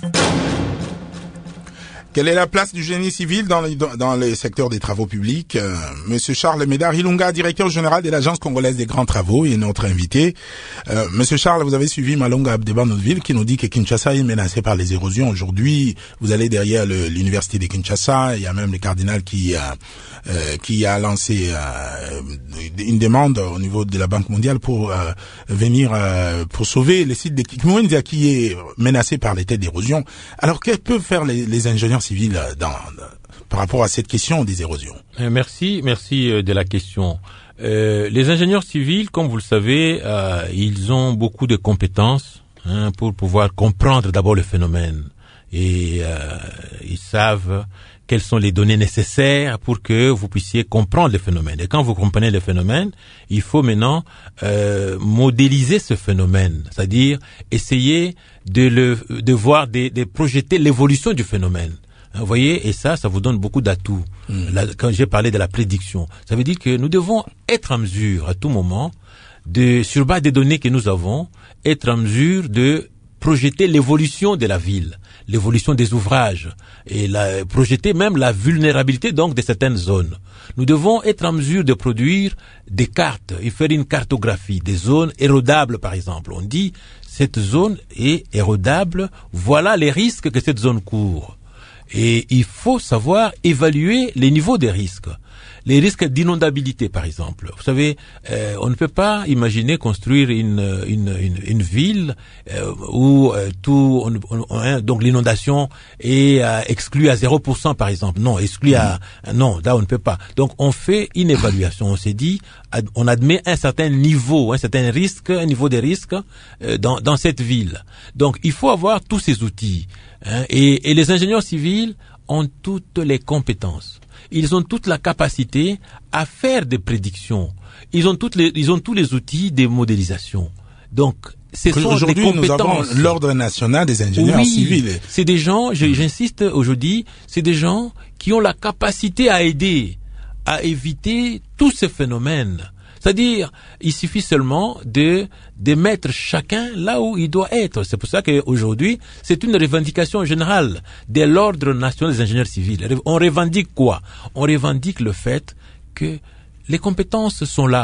Quelle est la place du génie civil dans les, dans les secteurs des travaux publics? euh, Monsieur Charles Médard Ilunga, directeur général de l'Agence congolaise des grands travaux, est notre invité. Euh, Monsieur Charles, vous avez suivi Malonga Abdebanoville qui nous dit que Kinshasa est menacé par les érosions. Aujourd'hui, vous allez derrière le, l'université de Kinshasa, il y a même le cardinal qui a, euh, qui a lancé euh, une demande au niveau de la Banque mondiale pour euh, venir euh, pour sauver le site de Kikwemwendia qui est menacé par les têtes d'érosion. Alors, que peuvent faire les, les ingénieurs civils dans, par rapport à cette question des érosions? Merci, merci de la question. Euh, les ingénieurs civils, comme vous le savez, euh, ils ont beaucoup de compétences hein, pour pouvoir comprendre d'abord le phénomène. Et euh, ils savent quelles sont les données nécessaires pour que vous puissiez comprendre le phénomène. Et quand vous comprenez le phénomène, il faut maintenant euh, modéliser ce phénomène, c'est-à-dire essayer de le, de voir, de, de projeter l'évolution du phénomène. Vous voyez, et ça, ça vous donne beaucoup d'atouts. Mmh. Là, quand j'ai parlé de la prédiction, ça veut dire que nous devons être en mesure, à tout moment, de, sur base des données que nous avons, être en mesure de projeter l'évolution de la ville, l'évolution des ouvrages, et la, projeter même la vulnérabilité donc de certaines zones. Nous devons être en mesure de produire des cartes et faire une cartographie des zones érodables, par exemple. On dit, cette zone est érodable, voilà les risques que cette zone court. Et il faut savoir évaluer les niveaux des risques. Les risques d'inondabilité, par exemple. Vous savez, euh, on ne peut pas imaginer construire une une une, une ville euh, où euh, tout on, on, on, donc l'inondation est euh, exclue à zéro pour cent, par exemple. Non, exclue à non, là on ne peut pas. Donc on fait une évaluation. On s'est dit, ad, on admet un certain niveau, un certain risque, un niveau de risque euh, dans dans cette ville. Donc il faut avoir tous ces outils. Hein, et, et les ingénieurs civils ont toutes les compétences. Ils ont toute la capacité à faire des prédictions. Ils ont toutes les, ils ont tous les outils de modélisation. Donc, ce sont aujourd'hui, des compétences. Nous avons l'ordre national des ingénieurs oui, civils. C'est des gens, j'insiste aujourd'hui, c'est des gens qui ont la capacité à aider, à éviter tous ces phénomènes. C'est-à-dire, il suffit seulement de, de mettre chacun là où il doit être. C'est pour ça qu'aujourd'hui, c'est une revendication générale de l'ordre national des ingénieurs civils. On revendique quoi? On revendique le fait que les compétences sont là, mais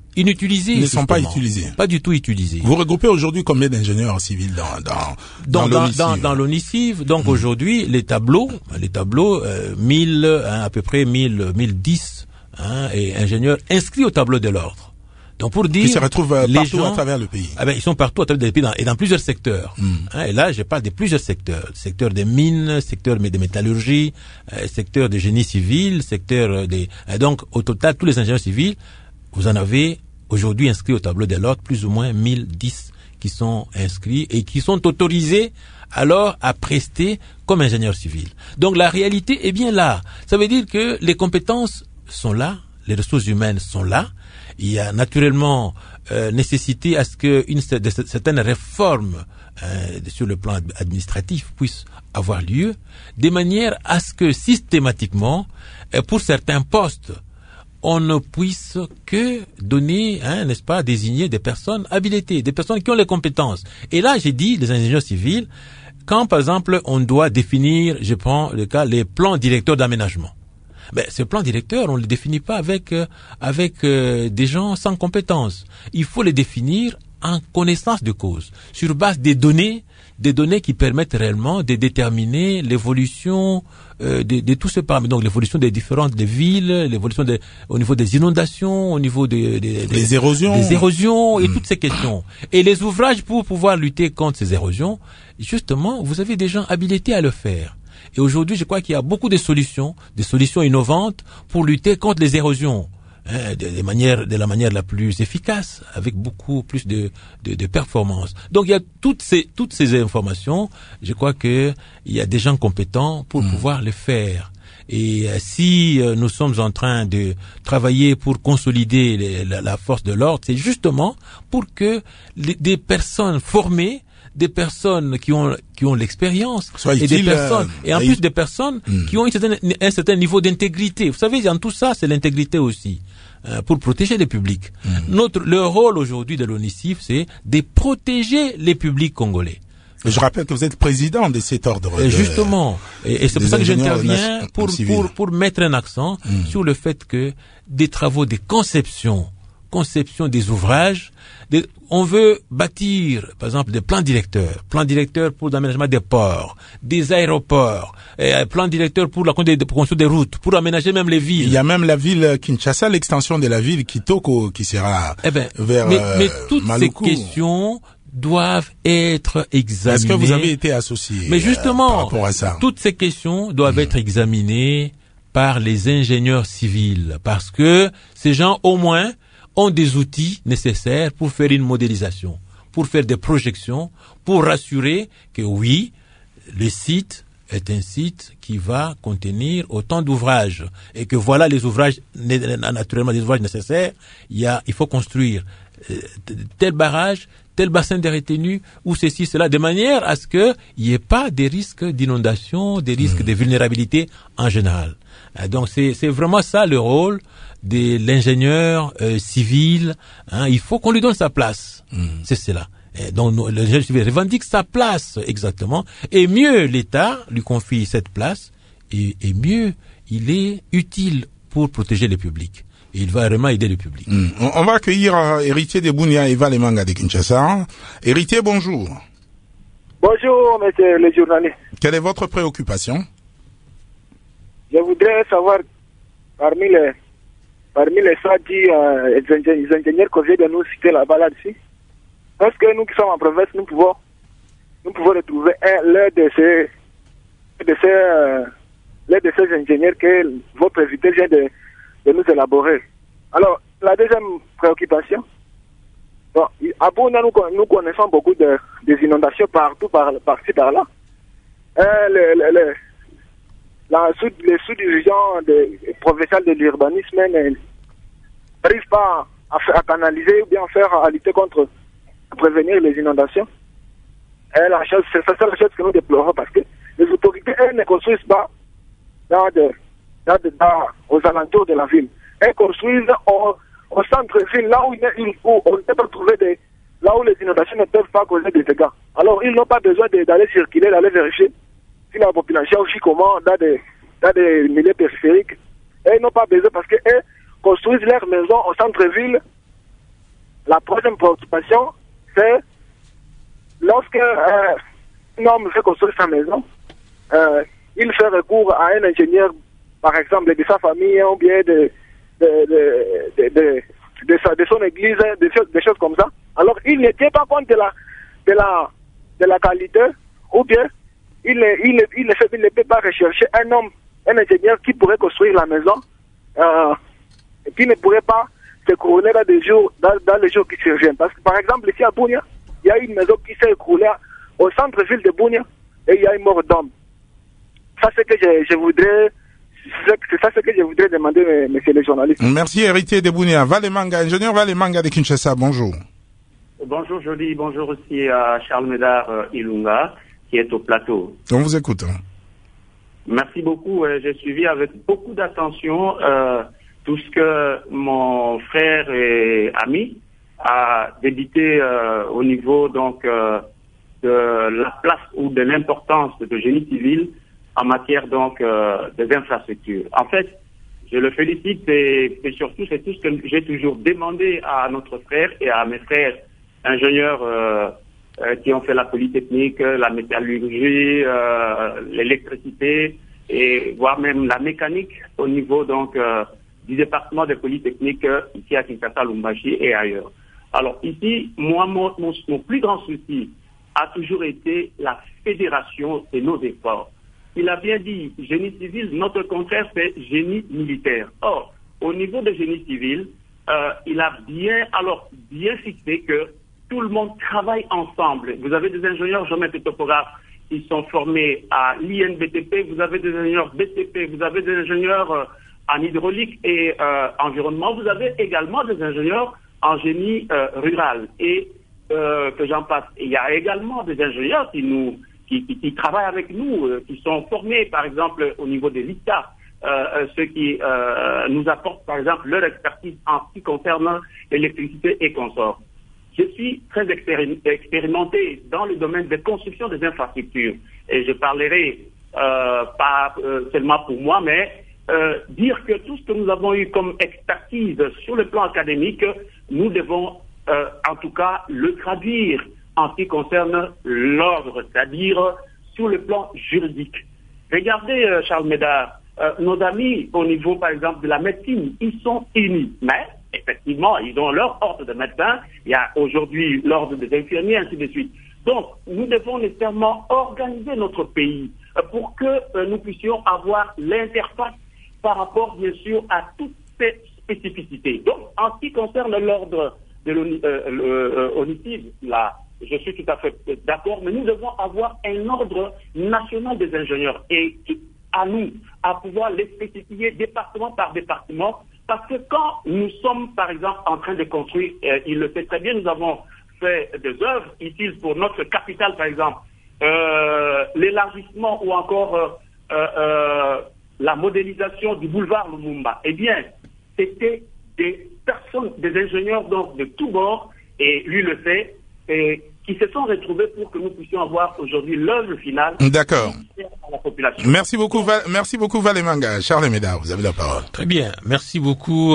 inutilisés. Ils ne sont pas utilisés. Pas du tout utilisés. Vous regroupez aujourd'hui combien d'ingénieurs civils dans dans dans dans, dans, dans, dans l'ONICIV? Donc mmh. aujourd'hui, les tableaux, les tableaux, euh, mille, hein, à peu près mille, mille dix, hein, et ingénieurs inscrits au tableau de l'ordre. Donc pour dire, qui se retrouvent les partout gens, à travers le pays. Ah ben ils sont partout à travers le pays dans, et dans plusieurs secteurs. Mm. Hein, et là, je parle de plusieurs secteurs, secteur des mines, secteur de métallurgie, euh, secteur de génie civil, secteur des. Euh, donc au total, tous les ingénieurs civils, vous en avez aujourd'hui inscrits au tableau de l'ordre plus ou moins mille dix qui sont inscrits et qui sont autorisés alors à prester comme ingénieurs civils. Donc la réalité est bien là. Ça veut dire que les compétences sont là, les ressources humaines sont là. Il y a naturellement euh, nécessité à ce que une de certaines réformes euh, sur le plan administratif puissent avoir lieu, de manière à ce que systématiquement, euh, pour certains postes, on ne puisse que donner, hein, n'est-ce pas, désigner des personnes habilitées, des personnes qui ont les compétences. Et là, j'ai dit, les ingénieurs civils, quand par exemple on doit définir, je prends le cas, les plans directeurs d'aménagement. Ben, ce plan directeur, on ne le définit pas avec euh, avec euh, des gens sans compétences. Il faut les définir en connaissance de cause, sur base des données, des données qui permettent réellement de déterminer l'évolution euh, de, de tout ce paramètre. Donc l'évolution des différentes des villes, l'évolution des, au niveau des inondations, au niveau des, des, des, des érosions, des érosions et mmh. toutes ces questions. Et les ouvrages pour pouvoir lutter contre ces érosions, justement, vous avez des gens habilités à le faire. Et aujourd'hui, je crois qu'il y a beaucoup de solutions, des solutions innovantes pour lutter contre les érosions, hein, de, de, manière, de la manière la plus efficace, avec beaucoup plus de, de, de performance. Donc il y a toutes ces, toutes ces informations. Je crois que il y a des gens compétents pour mmh. pouvoir les faire. Et euh, si euh, nous sommes en train de travailler pour consolider les, la, la force de l'ordre, c'est justement pour que les, des personnes formées, des personnes qui ont qui ont l'expérience et des personnes euh, et en plus des personnes mmh. qui ont une certaine, un certain niveau d'intégrité. Vous savez, dans tout ça, c'est l'intégrité aussi euh, pour protéger les publics. Mmh. Notre le rôle aujourd'hui de l'ONICIV, c'est de protéger les publics congolais. Et je rappelle que vous êtes président de cet ordre. Et justement, de, et, et c'est pour ça que j'interviens pour pour pour mettre un accent mmh. sur le fait que des travaux de conception conception des ouvrages. Des, on veut bâtir, par exemple, des plans directeurs, plans directeurs pour l'aménagement des ports, des aéroports, et plans directeurs pour la construction des routes, pour aménager même les villes. Il y a même la ville Kinshasa, l'extension de la ville Kitoko qui sera eh ben, vers mais, euh, mais toutes Maluku. Ces questions doivent être examinées. Est-ce que vous avez été associé Mais justement, euh, par rapport à ça? Toutes ces questions doivent mmh. être examinées par les ingénieurs civils, parce que ces gens, au moins, ont des outils nécessaires pour faire une modélisation, pour faire des projections, pour rassurer que oui, le site est un site qui va contenir autant d'ouvrages et que voilà les ouvrages, naturellement les ouvrages nécessaires. Il y a, il faut construire tel barrage, tel bassin de retenue ou ceci, cela, de manière à ce qu'il n'y ait pas des risques d'inondation, des risques mmh. de vulnérabilité en général. Donc c'est, c'est vraiment ça le rôle de l'ingénieur euh, civil. Hein. Il faut qu'on lui donne sa place. Mmh. C'est cela. Et donc l'ingénieur civil revendique sa place exactement. Et mieux l'État lui confie cette place, et, et mieux il est utile pour protéger le public. Et il va vraiment aider le public. Mmh. On, on va accueillir euh, Héritier de Bunia Eva Lemanga de Kinshasa. Héritier, bonjour. Bonjour, monsieur le journaliste. Quelle est votre préoccupation? Je voudrais savoir, parmi les, parmi les sadis, euh, les ingénieurs qu'on vient de nous citer là-bas, là-dessus, est-ce que nous qui sommes en province, nous pouvons, nous pouvons retrouver un, l'un de ces, de ces, euh, l'un de ces ingénieurs que votre invité vient de, de nous élaborer. Alors, la deuxième préoccupation, bon, à Bouna, nous, nous connaissons beaucoup de, des inondations partout, par, par-ci, par-là. Euh, le, le, le, La sous, les sous-dirigeants provinciaux de l'urbanisme n'arrivent pas à, à canaliser ou bien à faire à lutter contre, à prévenir les inondations. Et la chose, c'est ça la chose que nous déplorons parce que les autorités, elles ne construisent pas dans de, dans de, dans, aux alentours de la ville. Elles construisent au, au centre-ville, là où, il, où on peut trouver des, là où les inondations ne peuvent pas causer des dégâts. Alors, ils n'ont pas besoin de, d'aller circuler, d'aller vérifier si la population vit comment dans des, dans des milieux périphériques. Et ils n'ont pas besoin parce qu'ils construisent leurs maisons au centre-ville la troisième préoccupation, c'est lorsque euh, un homme veut construire sa maison, euh, il fait recours à un ingénieur, par exemple, de sa famille ou bien de, de, de, de, de, de, sa, de son église, des choses, des choses comme ça. Alors, il ne tient pas compte de la, de la, de la qualité, ou bien il ne, il ne, il ne, fait, il ne peut pas rechercher un homme, un ingénieur qui pourrait construire la maison, euh, et qui ne pourrait pas se couronner dans, des jours, dans, dans les jours qui surviennent. Parce que, par exemple, ici à Bunia, il y a une maison qui s'est écroulée au centre-ville de Bunia et il y a une mort d'homme. Ça, c'est que je, je voudrais, c'est ça ce que je voudrais demander, messieurs les journalistes. Merci, héritier de Bunia. Valemanga, ingénieur Valemanga de Kinshasa, bonjour. Bonjour Jolie, bonjour aussi à Charles Médard euh, Ilunga, qui est au plateau. On vous écoute. Hein. Merci beaucoup. Euh, j'ai suivi avec beaucoup d'attention euh, tout ce que mon frère et ami a débité euh, au niveau donc euh, de la place ou de l'importance de génie civil en matière donc euh, des infrastructures. En fait, je le félicite et, et surtout c'est tout ce que j'ai toujours demandé à notre frère et à mes frères ingénieurs euh, euh, qui ont fait la polytechnique, la métallurgie, euh, l'électricité et voire même la mécanique au niveau donc euh, du département de polytechnique euh, ici à Kinshasa, Lubumbashi et ailleurs. Alors ici, moi, mon, mon, mon plus grand souci a toujours été la fédération de nos efforts. Il a bien dit, génie civil, notre contraire c'est génie militaire. Or, au niveau de génie civil, euh, il a bien, alors bien fixé que tout le monde travaille ensemble. Vous avez des ingénieurs géomètres et topographes qui sont formés à l'I N B T P, vous avez des ingénieurs B T P, vous avez des ingénieurs euh, en hydraulique et euh, environnement, vous avez également des ingénieurs en génie euh, rural et euh, que j'en passe. Et il y a également des ingénieurs qui nous qui, qui, qui travaillent avec nous, euh, qui sont formés par exemple au niveau des l'I T A, euh, ceux qui euh, nous apportent par exemple leur expertise en ce qui concerne l'électricité et consorts. Je suis très expérim- expérimenté dans le domaine de construction des infrastructures et je parlerai euh, pas euh, seulement pour moi, mais euh, dire que tout ce que nous avons eu comme expertise sur le plan académique, nous devons euh, en tout cas le traduire en ce qui concerne l'ordre, c'est-à-dire sur le plan juridique. Regardez euh, Charles Médard, euh, nos amis au niveau par exemple de la médecine, ils sont unis, mais effectivement, ils ont leur ordre de médecin, il y a aujourd'hui l'ordre des infirmiers, ainsi de suite. Donc, nous devons nécessairement organiser notre pays euh, pour que euh, nous puissions avoir l'interface par rapport, bien sûr, à toutes ces spécificités. Donc, en ce qui concerne l'ordre de l'ONICIV, euh, euh, là, je suis tout à fait d'accord, mais nous devons avoir un ordre national des ingénieurs et à nous, à pouvoir les spécifier département par département. Parce que quand nous sommes, par exemple, en train de construire, euh, il le sait très bien, nous avons fait des œuvres ici pour notre capitale, par exemple, euh, l'élargissement ou encore euh, euh, euh, la modélisation du boulevard Lumumba. Eh bien, c'était des personnes, des ingénieurs donc de tous bords, et lui le sait, et qui se sont retrouvés pour que nous puissions avoir aujourd'hui l'œuvre finale. D'accord. À la population. Merci beaucoup, Val, merci beaucoup Valemanga. Charles Médard, vous avez la parole. Très bien. Merci beaucoup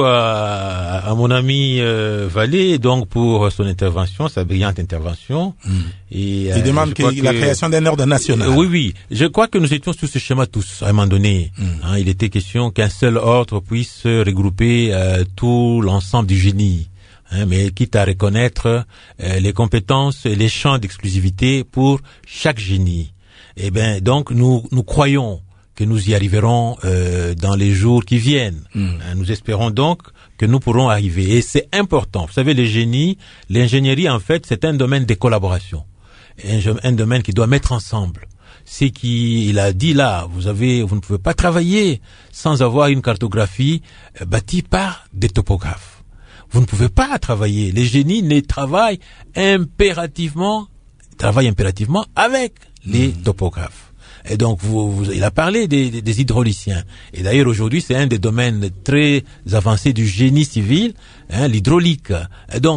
à, à mon ami euh, Valé donc pour son intervention, sa brillante intervention. Mmh. Et, Il euh, demande que la que, création d'un ordre national. Euh, oui, oui. Je crois que nous étions sur ce schéma tous à un moment donné. Mmh. Hein, il était question qu'un seul ordre puisse regrouper euh, tout l'ensemble du génie. Hein, mais quitte à reconnaître euh, les compétences et les champs d'exclusivité pour chaque génie. Eh ben, donc nous nous croyons que nous y arriverons euh, dans les jours qui viennent. Mm. Hein, nous espérons donc que nous pourrons arriver. Et c'est important. Vous savez, les génies, l'ingénierie en fait, c'est un domaine de collaboration, un, un domaine qui doit mettre ensemble. C'est qu'il a dit là, vous avez, vous ne pouvez pas travailler sans avoir une cartographie euh, bâtie par des topographes. Vous ne pouvez pas travailler. Les génies ne travaillent impérativement, travaillent impérativement avec les mmh. topographes. Et donc, vous, vous, il a parlé des, des, des hydrauliciens. Et d'ailleurs, aujourd'hui, c'est un des domaines très avancés du génie civil, hein, l'hydraulique. Et donc,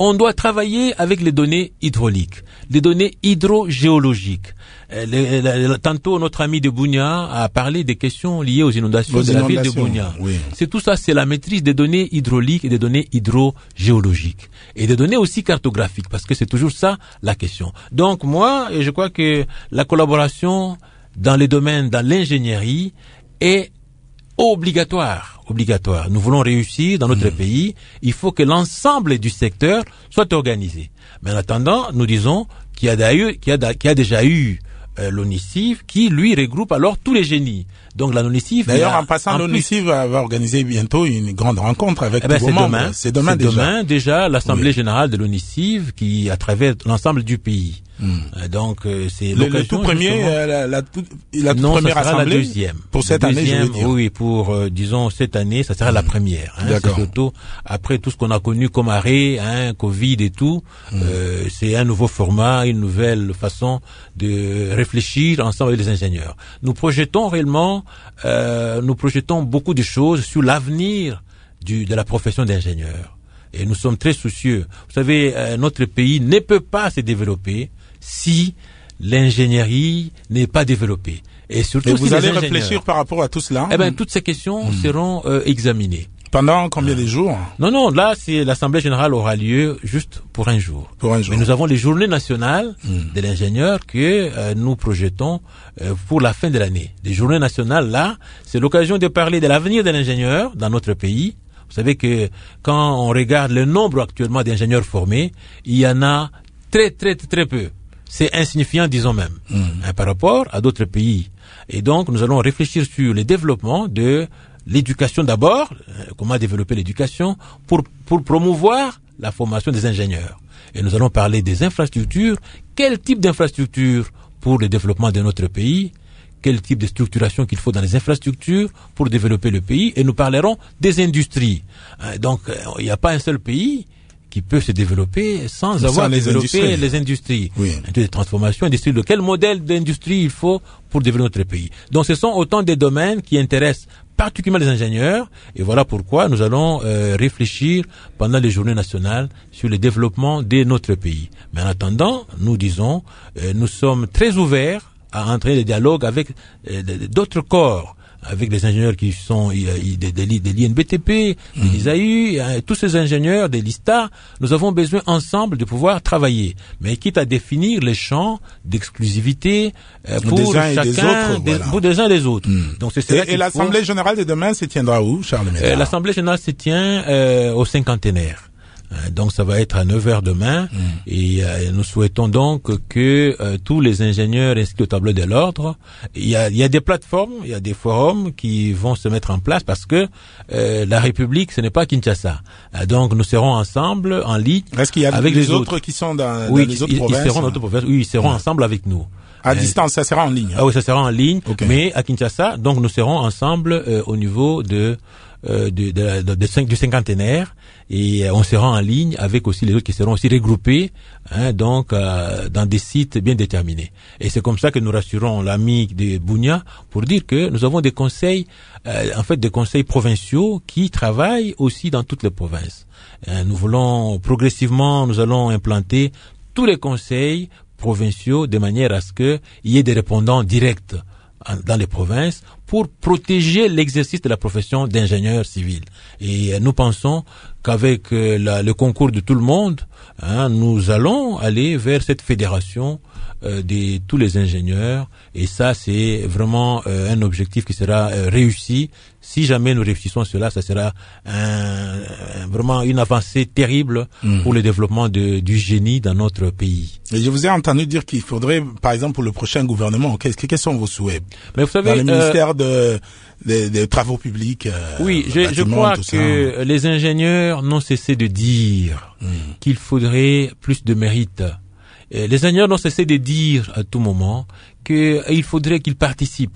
On doit travailler avec les données hydrauliques, les données hydrogéologiques. Euh, les, les, les, tantôt, notre ami de Bunia a parlé des questions liées aux inondations aux de la ville de Bunia. Oui. C'est tout ça, c'est la maîtrise des données hydrauliques et des données hydrogéologiques. Et des données aussi cartographiques, parce que c'est toujours ça la question. Donc moi, je crois que la collaboration dans les domaines, dans l'ingénierie, est obligatoire, obligatoire. Nous voulons réussir dans notre mmh. pays. Il faut que l'ensemble du secteur soit organisé. Mais en attendant, nous disons qu'il y a, d'ailleurs, qu'il y a, qu'il y a déjà eu euh, l'ONICIV qui, lui, regroupe alors tous les génies. Donc la l'ONICIV... D'ailleurs, en passant, l'ONICIV va, va organiser bientôt une grande rencontre avec eh ben, tous vos membres. Demain. C'est demain c'est déjà. demain déjà l'Assemblée oui. générale de l'ONICIV qui, à travers l'ensemble du pays. Mmh. Donc euh, c'est le, le tout premier, euh, la, la, tout, la toute non, première ça sera assemblée. La deuxième. Pour cette deuxième, année, je veux dire. Oui, pour euh, disons cette année, ça sera mmh. la première. Hein, D'accord. C'est surtout après tout ce qu'on a connu comme arrêt, hein, Covid et tout. Mmh. Euh, c'est un nouveau format, une nouvelle façon de réfléchir ensemble avec les ingénieurs. Nous projetons réellement, euh, nous projetons beaucoup de choses sur l'avenir du de la profession d'ingénieur. Et nous sommes très soucieux. Vous savez, euh, notre pays ne peut pas se développer si l'ingénierie n'est pas développée. Et surtout Mais vous si allez les réfléchir par rapport à tout cela. Eh ben, toutes ces questions mmh. seront euh, examinées. Pendant combien de jours? Non, non, là, c'est l'Assemblée générale aura lieu juste pour un jour. Pour un jour. Mais nous avons les journées nationales mmh. de l'ingénieur que euh, nous projetons euh, pour la fin de l'année. Les journées nationales, là, c'est l'occasion de parler de l'avenir de l'ingénieur dans notre pays. Vous savez que quand on regarde le nombre actuellement d'ingénieurs formés, il y en a très, très, très peu. C'est insignifiant, disons même, mmh. hein, par rapport à d'autres pays. Et donc, nous allons réfléchir sur le développement de l'éducation d'abord, euh, comment développer l'éducation pour, pour promouvoir la formation des ingénieurs. Et nous allons parler des infrastructures. Quel type d'infrastructures pour le développement de notre pays? Quel type de structuration qu'il faut dans les infrastructures pour développer le pays? Et nous parlerons des industries. Euh, donc, il n'y a pas un seul pays qui peut se développer sans, sans avoir développé industries. les industries. Oui. Des transformations, industries. De quel modèle d'industrie il faut pour développer notre pays? Donc, ce sont autant des domaines qui intéressent particulièrement les ingénieurs. Et voilà pourquoi nous allons euh, réfléchir pendant les journées nationales sur le développement de notre pays. Mais en attendant, nous disons, euh, nous sommes très ouverts à entrer les dialogues avec euh, d'autres corps, avec les ingénieurs qui sont euh, des, des, des l'I N B T P, mmh. des l'I S A U, euh, tous ces ingénieurs, des LISTA. Nous avons besoin ensemble de pouvoir travailler, mais quitte à définir les champs d'exclusivité euh, pour des uns chacun, et des autres, des, voilà. pour des uns et des autres. Mmh. Donc c'est et et l'Assemblée faut... générale de demain se tiendra où, Charles Médard? euh, L'Assemblée générale se tient euh, au cinquantenaire. Donc ça va être à neuf heures demain mmh. et euh, nous souhaitons donc que euh, tous les ingénieurs inscrits au tableau de l'ordre, il y a, il y a des plateformes, il y a des forums qui vont se mettre en place parce que euh, la République ce n'est pas Kinshasa. Euh, donc nous serons ensemble en ligne. Est-ce qu'il y a avec les les autres, autres qui sont dans, oui, dans les autres ils, provinces? Ils seront dans d'autres provinces. Oui, ils seront mmh. ensemble avec nous. À euh, distance, ça sera en ligne. Hein? Ah oui, ça sera en ligne, okay. mais à Kinshasa, donc nous serons ensemble euh, au niveau de Euh, de, de, de, de cinq, du cinquantenaire et euh, on sera en ligne avec aussi les autres qui seront aussi regroupés hein, donc euh, dans des sites bien déterminés. Et c'est comme ça que nous rassurons l'ami de Bunia pour dire que nous avons des conseils, euh, en fait des conseils provinciaux qui travaillent aussi dans toutes les provinces. Euh, nous voulons progressivement, nous allons implanter tous les conseils provinciaux de manière à ce qu'il y ait des répondants directs dans les provinces pour protéger l'exercice de la profession d'ingénieur civil. Et nous pensons qu'avec euh, la, le concours de tout le monde, hein, nous allons aller vers cette fédération euh, de tous les ingénieurs. Et ça, c'est vraiment euh, un objectif qui sera euh, réussi. Si jamais nous réussissons cela, ça sera un, un, vraiment une avancée terrible mmh. pour le développement de, du génie dans notre pays. Et je vous ai entendu dire qu'il faudrait, par exemple, pour le prochain gouvernement, quels, quels sont vos souhaits? Mais vous savez, dans le ministère euh, de, des de travaux publics. Euh, oui, je, je crois que ça. Les ingénieurs n'ont cessé de dire mmh. qu'il faudrait plus de mérite. Et les ingénieurs n'ont cessé de dire à tout moment qu'il faudrait qu'ils participent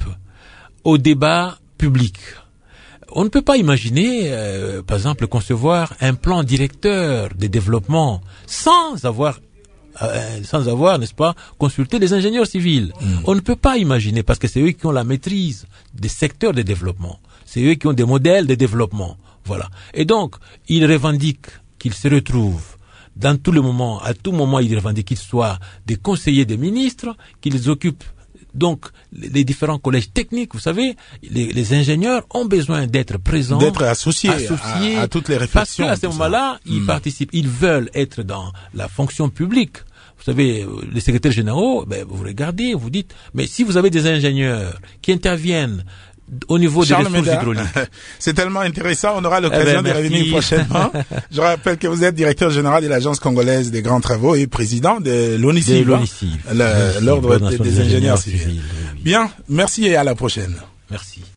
au débat public. On ne peut pas imaginer, euh, par exemple, concevoir un plan directeur de développement sans avoir, euh, sans avoir, n'est-ce pas, consulté les ingénieurs civils. Mmh. On ne peut pas imaginer parce que c'est eux qui ont la maîtrise des secteurs de développement. C'est eux qui ont des modèles de développement. Voilà. Et donc, ils revendiquent qu'ils se retrouvent dans tout le moment, à tout moment, ils revendiquent qu'ils soient des conseillers des ministres, qu'ils occupent donc les différents collèges techniques. Vous savez, les, les ingénieurs ont besoin d'être présents, d'être associés, associés à, à toutes les réflexions. Parce qu'à ce moment-là, ils mmh. participent, ils veulent être dans la fonction publique. Vous savez, les secrétaires généraux, ben, vous regardez, vous dites, mais si vous avez des ingénieurs qui interviennent au niveau Charles des ressources Médard, hydrauliques. C'est tellement intéressant, on aura l'occasion eh ben, de revenir prochainement. Je rappelle que vous êtes directeur général de l'Agence congolaise des grands travaux et président de l'ONICIV, l'Ordre des, des ingénieurs civils. Bien, merci et à la prochaine. Merci.